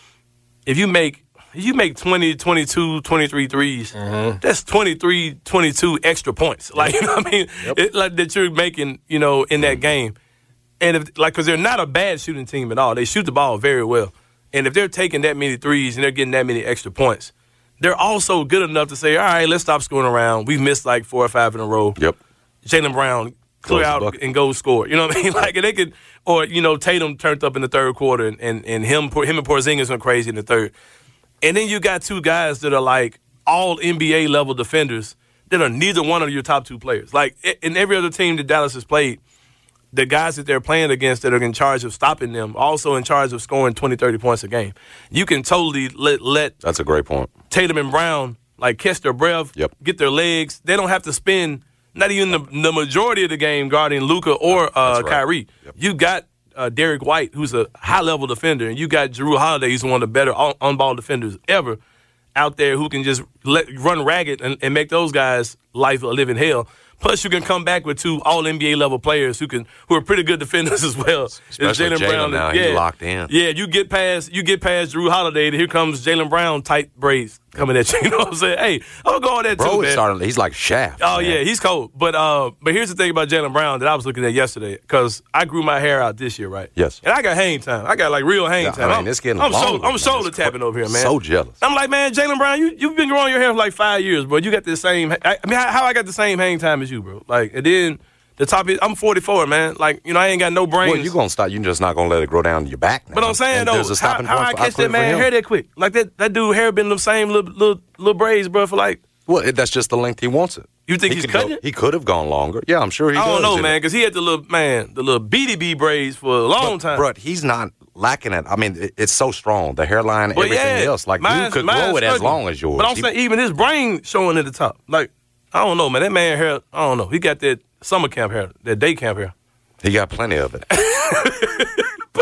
Speaker 11: if you make – If you make twenty, twenty-two, twenty-three threes, mm-hmm. that's twenty-three, twenty-two extra points. Like, you know what I mean? Yep. It, like that you're making, you know, in that game. And if, like, because they're not a bad shooting team at all. They shoot the ball very well. And if they're taking that many threes and they're getting that many extra points, they're also good enough to say, all right, let's stop scoring around. We've missed like four or five in a row.
Speaker 7: Yep.
Speaker 11: Jaylen Brown, clear out and go score. You know what I mean? Like, they could, or, you know, Tatum turned up in the third quarter and, and, and him, him and Porzingis went crazy in the third. And then you got two guys that are like all N B A level defenders that are neither one of your top two players. Like, in every other team that Dallas has played, the guys that they're playing against that are in charge of stopping them, also in charge of scoring twenty, thirty points a game. You can totally let let
Speaker 7: That's a great point.
Speaker 11: Tatum and Brown, like, catch their breath,
Speaker 7: yep.
Speaker 11: get their legs. They don't have to spend not even the, the majority of the game guarding Luka or uh, right. Kyrie. Yep. You got Uh, Derek White, who's a high-level defender, and you got Jrue Holiday, who's one of the better on- on-ball defenders ever out there, who can just let run ragged and, and make those guys' life a living hell. Plus, you can come back with two all-N B A level players who can who are pretty good defenders as well.
Speaker 7: Especially Jaylen Brown now, and, yeah, he's locked in.
Speaker 11: Yeah, you get past you get past Jrue Holiday, and here comes Jaylen Brown, tight braids coming at you. You know what I'm saying? Hey, I'm gonna go on that
Speaker 7: Bro,
Speaker 11: too, man.
Speaker 7: Starting, he's like Shaft.
Speaker 11: Oh
Speaker 7: man.
Speaker 11: yeah, he's cold. But uh, but here's the thing about Jaylen Brown that I was looking at yesterday, because I grew my hair out this year, right?
Speaker 7: Yes.
Speaker 11: And I got hang time. I got like real hang
Speaker 7: yeah,
Speaker 11: time.
Speaker 7: I mean, it's getting
Speaker 11: I'm,
Speaker 7: longer,
Speaker 11: shoulder, I'm
Speaker 7: man.
Speaker 11: shoulder
Speaker 7: It's
Speaker 11: tapping over here, man.
Speaker 7: So jealous.
Speaker 11: I'm like, man, Jaylen Brown, you you've been growing your hair for like five years, bro. You got the same. I, I mean, how, how I got the same hang time as you, bro? Like, and then the top is, I'm forty-four, man. Like, you know, I ain't got no brains.
Speaker 7: Well, you gonna stop. You're just not gonna let it grow down to your back now.
Speaker 11: But I'm saying,
Speaker 7: and
Speaker 11: though,
Speaker 7: a
Speaker 11: how, how I catch that man
Speaker 7: him.
Speaker 11: hair that quick? Like, that that dude hair been the same little little, little braids, bro, for like.
Speaker 7: Well, it, that's just the length he wants it.
Speaker 11: You think
Speaker 7: he
Speaker 11: he's cutting
Speaker 7: go,
Speaker 11: it?
Speaker 7: He could have gone longer. Yeah, I'm sure he
Speaker 11: I
Speaker 7: does.
Speaker 11: don't know, man, because he had the little, man, the little B D B braids for a long
Speaker 7: but,
Speaker 11: time.
Speaker 7: But he's not lacking it. I mean, it, it's so strong. The hairline,
Speaker 11: but
Speaker 7: everything
Speaker 11: yeah,
Speaker 7: else. Like,
Speaker 11: mine's,
Speaker 7: you could
Speaker 11: mine's
Speaker 7: grow it
Speaker 11: struggling.
Speaker 7: as long as yours.
Speaker 11: But I'm
Speaker 7: he,
Speaker 11: saying, even his brain showing at the top. Like, I don't know, man. That man hair, I don't know. He got that summer camp hair, that day camp hair.
Speaker 7: He got plenty of it.
Speaker 11: But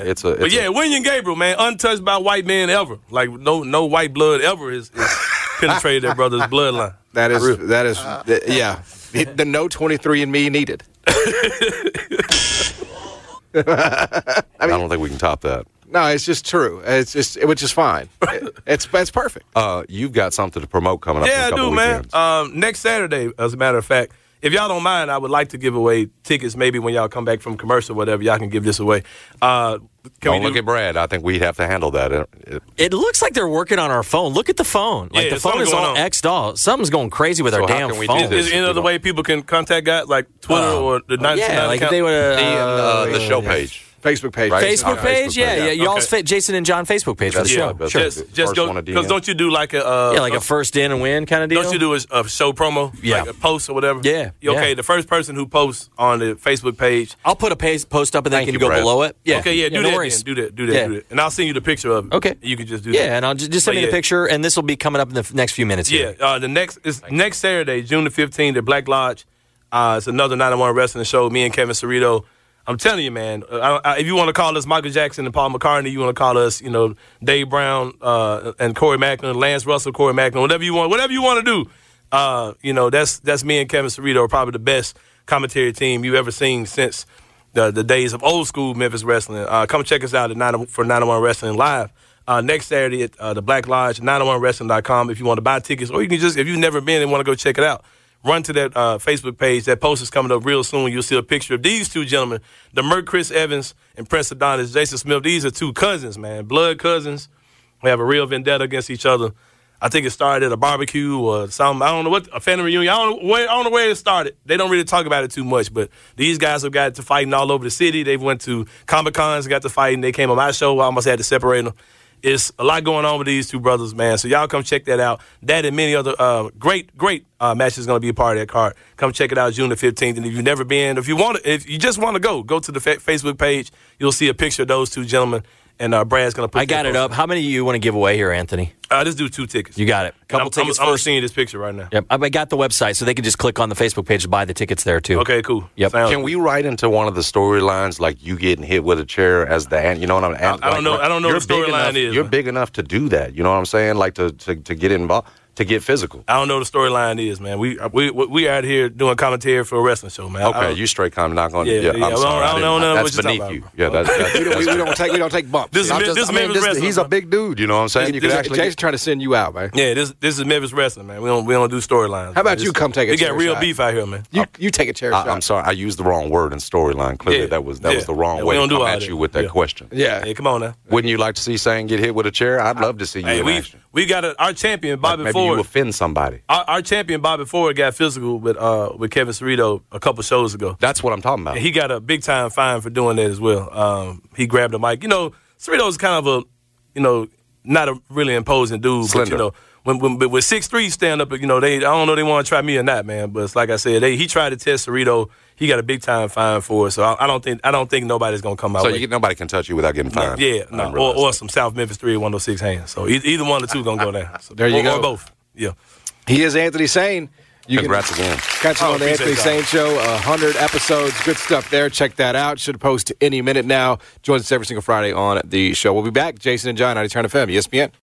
Speaker 7: it's a. It's
Speaker 11: but yeah,
Speaker 7: a,
Speaker 11: William Gabriel, man, untouched by white men ever. Like no no white blood ever has, has penetrated their brother's bloodline.
Speaker 9: That is that is yeah. the, the no twenty-three and me needed.
Speaker 7: I, mean, I don't think we can top that.
Speaker 9: No, it's just true. It's just, which is fine. It, it's it's perfect.
Speaker 7: Uh, you've got something to promote coming up.
Speaker 11: Yeah,
Speaker 7: in a
Speaker 11: I do,
Speaker 7: couple
Speaker 11: man.
Speaker 7: weekends.
Speaker 11: Um, next Saturday, as a matter of fact, if y'all don't mind, I would like to give away tickets. Maybe when y'all come back from commercial, or whatever, y'all can give this away. Uh, can
Speaker 7: don't
Speaker 11: we
Speaker 7: look
Speaker 11: do-
Speaker 7: at Brad. I think we'd have to handle that. It, it,
Speaker 10: It looks like they're working on our phone. Look at the phone. Like
Speaker 11: Yeah,
Speaker 10: the phone
Speaker 11: something's
Speaker 10: is all
Speaker 11: going on.
Speaker 10: X'd off. Something's going crazy with
Speaker 7: So
Speaker 10: our
Speaker 7: how
Speaker 10: damn
Speaker 7: can we do
Speaker 10: phone.
Speaker 7: this?
Speaker 11: Is there any other way people can contact guys like Twitter
Speaker 10: Uh,
Speaker 11: or the ninety-nine
Speaker 10: yeah, like if
Speaker 11: account?
Speaker 10: they would
Speaker 7: the,
Speaker 10: uh,
Speaker 7: uh, the show
Speaker 10: yeah.
Speaker 7: page.
Speaker 9: Facebook page.
Speaker 7: Right.
Speaker 10: Facebook
Speaker 7: Uh,
Speaker 10: page,
Speaker 7: Facebook
Speaker 10: yeah,
Speaker 7: page,
Speaker 10: yeah.
Speaker 7: yeah.
Speaker 10: Y'all's
Speaker 11: Okay.
Speaker 10: fa- Jason and John Facebook page for the
Speaker 7: That's
Speaker 10: show.
Speaker 7: right, that's
Speaker 10: Sure.
Speaker 7: right.
Speaker 11: Just, just
Speaker 7: First
Speaker 11: go
Speaker 7: one to D M.
Speaker 11: because don't you do like a uh,
Speaker 10: Yeah, like a first in and win kind of deal.
Speaker 11: don't you do a, a show promo?
Speaker 10: Yeah.
Speaker 11: Like a post or whatever?
Speaker 10: Yeah,
Speaker 11: You Okay,
Speaker 10: yeah.
Speaker 11: the first person who posts on the Facebook page.
Speaker 10: I'll put a page, post up and then
Speaker 7: Thank
Speaker 10: can
Speaker 7: you,
Speaker 10: go
Speaker 7: Brad.
Speaker 10: below it. Yeah.
Speaker 11: Okay, yeah, do
Speaker 10: no
Speaker 11: that
Speaker 10: worries.
Speaker 11: then. Do that, do that,
Speaker 10: Yeah.
Speaker 11: do that. And I'll send you the picture of it.
Speaker 10: Okay.
Speaker 11: You can just do that.
Speaker 10: Yeah, and I'll just, just send
Speaker 11: But
Speaker 10: me the
Speaker 11: yeah.
Speaker 10: picture, and this will be coming up in the f- next few minutes
Speaker 11: Yeah,
Speaker 10: here.
Speaker 11: uh, the next is next Saturday, June the fifteenth, at Black Lodge. Uh, it's another nine oh one Wrestling show. Me and Kevin Cerrito. I'm telling you, man. Uh, I, I, if you want to call us Michael Jackson and Paul McCartney, you want to call us, you know, Dave Brown uh, and Corey Macklin, Lance Russell, Corey Macklin, whatever you want, whatever you want to do. Uh, you know, that's that's me and Kevin Cerrito are probably the best commentary team you've ever seen since the the days of old school Memphis wrestling. Uh, come check us out at nine for nine oh one Wrestling Live. Uh, next Saturday at uh, the Black Lodge, nine oh one wrestling dot com if you want to buy tickets, or you can just, if you've never been and want to go check it out, run to that uh, Facebook page. That post is coming up real soon. You'll see a picture of these two gentlemen, the Merc Chris Evans and Prince Adonis, Jason Smith. These are two cousins, man, blood cousins. We have a real vendetta against each other. I think it started at a barbecue or something. I don't know what, a family reunion. I don't, know where, I don't know where it started. They don't really talk about it too much, but these guys have got to fighting all over the city. They went to Comic Cons, got to fighting. They came on my show. I almost had to separate them. It's a lot going on with these two brothers, man. So y'all come check that out. That and many other uh, great, great uh, matches going to be a part of that card. Come check it out June the fifteenth. And if you've never been, if you want to, if you just want to go, go to the fa- Facebook page. You'll see a picture of those two gentlemen. And uh, Brad's going to put
Speaker 10: I got
Speaker 11: that
Speaker 10: it
Speaker 11: post.
Speaker 10: up. How many do you want to give away here, Anthony?
Speaker 11: Uh, let's do two tickets.
Speaker 10: You got it.
Speaker 11: And
Speaker 10: Couple
Speaker 11: I'm,
Speaker 10: tickets
Speaker 11: I'm, I'm
Speaker 10: first.
Speaker 11: seeing you this picture right now.
Speaker 10: Yep. I got the website, so they can just click on the Facebook page to buy the tickets there, too.
Speaker 11: Okay, cool.
Speaker 10: Yep.
Speaker 11: Sounds
Speaker 7: Can we write into one of the storylines like you getting hit with a chair as the ant? You know what I'm?
Speaker 11: I- I don't know- I don't know
Speaker 7: you're
Speaker 11: what the
Speaker 7: big
Speaker 11: storyline
Speaker 7: enough-
Speaker 11: is,
Speaker 7: You're
Speaker 11: man.
Speaker 7: big enough to do that. You know what I'm saying? Like to to, to get involved, to get physical.
Speaker 11: I don't know what the storyline is, man. We we we out here doing commentary for a wrestling show, man. I
Speaker 7: Okay,
Speaker 11: don't-
Speaker 7: you straight comment. Not going.
Speaker 11: Yeah,
Speaker 7: Yeah,
Speaker 11: yeah,
Speaker 7: I'm
Speaker 11: I
Speaker 7: sorry.
Speaker 11: don't- I
Speaker 7: didn't-
Speaker 11: don't know
Speaker 7: that's
Speaker 11: what you're
Speaker 7: beneath
Speaker 11: talking
Speaker 7: you.
Speaker 11: about.
Speaker 7: Yeah, that's, that's,
Speaker 9: we, don't, we, we don't take we don't take bumps.
Speaker 11: This is
Speaker 9: I'm
Speaker 11: mi-
Speaker 9: just-
Speaker 11: this
Speaker 9: I mean,
Speaker 11: Memphis
Speaker 9: this-
Speaker 11: wrestling,
Speaker 7: he's a
Speaker 11: bro.
Speaker 7: big dude. You know what I'm saying? You
Speaker 9: this-
Speaker 7: could actually.
Speaker 9: Jason's trying to send you out, man.
Speaker 11: Yeah, this this is Memphis wrestling, man. We don't we don't do storylines.
Speaker 9: How about
Speaker 11: man.
Speaker 9: you
Speaker 11: This-
Speaker 9: come take a
Speaker 11: We
Speaker 9: chair
Speaker 11: got real
Speaker 9: shot?
Speaker 11: beef out here, man.
Speaker 9: You you take a chair
Speaker 7: I,
Speaker 9: shot.
Speaker 7: I'm sorry. I used the wrong word in storyline. Clearly,
Speaker 11: Yeah,
Speaker 7: that was that
Speaker 11: yeah.
Speaker 7: was the wrong
Speaker 11: Yeah, we
Speaker 7: way to
Speaker 11: don't do
Speaker 7: come
Speaker 11: all
Speaker 7: at
Speaker 11: that.
Speaker 7: you with that
Speaker 11: Yeah.
Speaker 7: question.
Speaker 9: Yeah.
Speaker 11: Hey, come on now.
Speaker 7: Wouldn't you like to see Sane get hit with a chair? I'd love to see you
Speaker 11: Hey,
Speaker 7: in
Speaker 11: we
Speaker 7: action.
Speaker 11: we got a, our champion Bobby
Speaker 7: Maybe
Speaker 11: Ford.
Speaker 7: you offend somebody.
Speaker 11: Our, our champion Bobby Ford got physical with uh with Kevin Cerrito a couple shows ago.
Speaker 7: That's what I'm talking about.
Speaker 11: And he got a big time fine for doing that as well. Um, he grabbed a mic. You know, Cerrito's kind of a, you know, not a really imposing dude.
Speaker 7: Slender.
Speaker 11: But, you know, when, when but with six three stand up, you know, they I don't know they want to try me or not, man. But it's like I said, they, he tried to test Cerrito. He got a big time fine for it. So I, I don't think I don't think nobody's gonna come out.
Speaker 7: so
Speaker 11: with
Speaker 7: you, nobody can touch you without getting
Speaker 11: no,
Speaker 7: fined.
Speaker 11: yeah,
Speaker 7: I didn't
Speaker 11: no, or,
Speaker 7: realize
Speaker 11: or
Speaker 7: that.
Speaker 11: some South Memphis three one oh six hands. So e- either one or two gonna go down. So,
Speaker 9: There you
Speaker 11: or,
Speaker 9: go.
Speaker 11: Or both. Yeah.
Speaker 9: He is Anthony Sane. You
Speaker 7: Congrats
Speaker 9: can
Speaker 7: again.
Speaker 9: catch him
Speaker 11: Oh,
Speaker 9: on the
Speaker 11: appreciate
Speaker 9: Anthony
Speaker 11: y'all.
Speaker 9: Sane Show. A hundred episodes, good stuff there. Check that out. Should post any minute now. Joins us every single Friday on the show. We'll be back. Jason and John, ninety Turn F M, E S P N.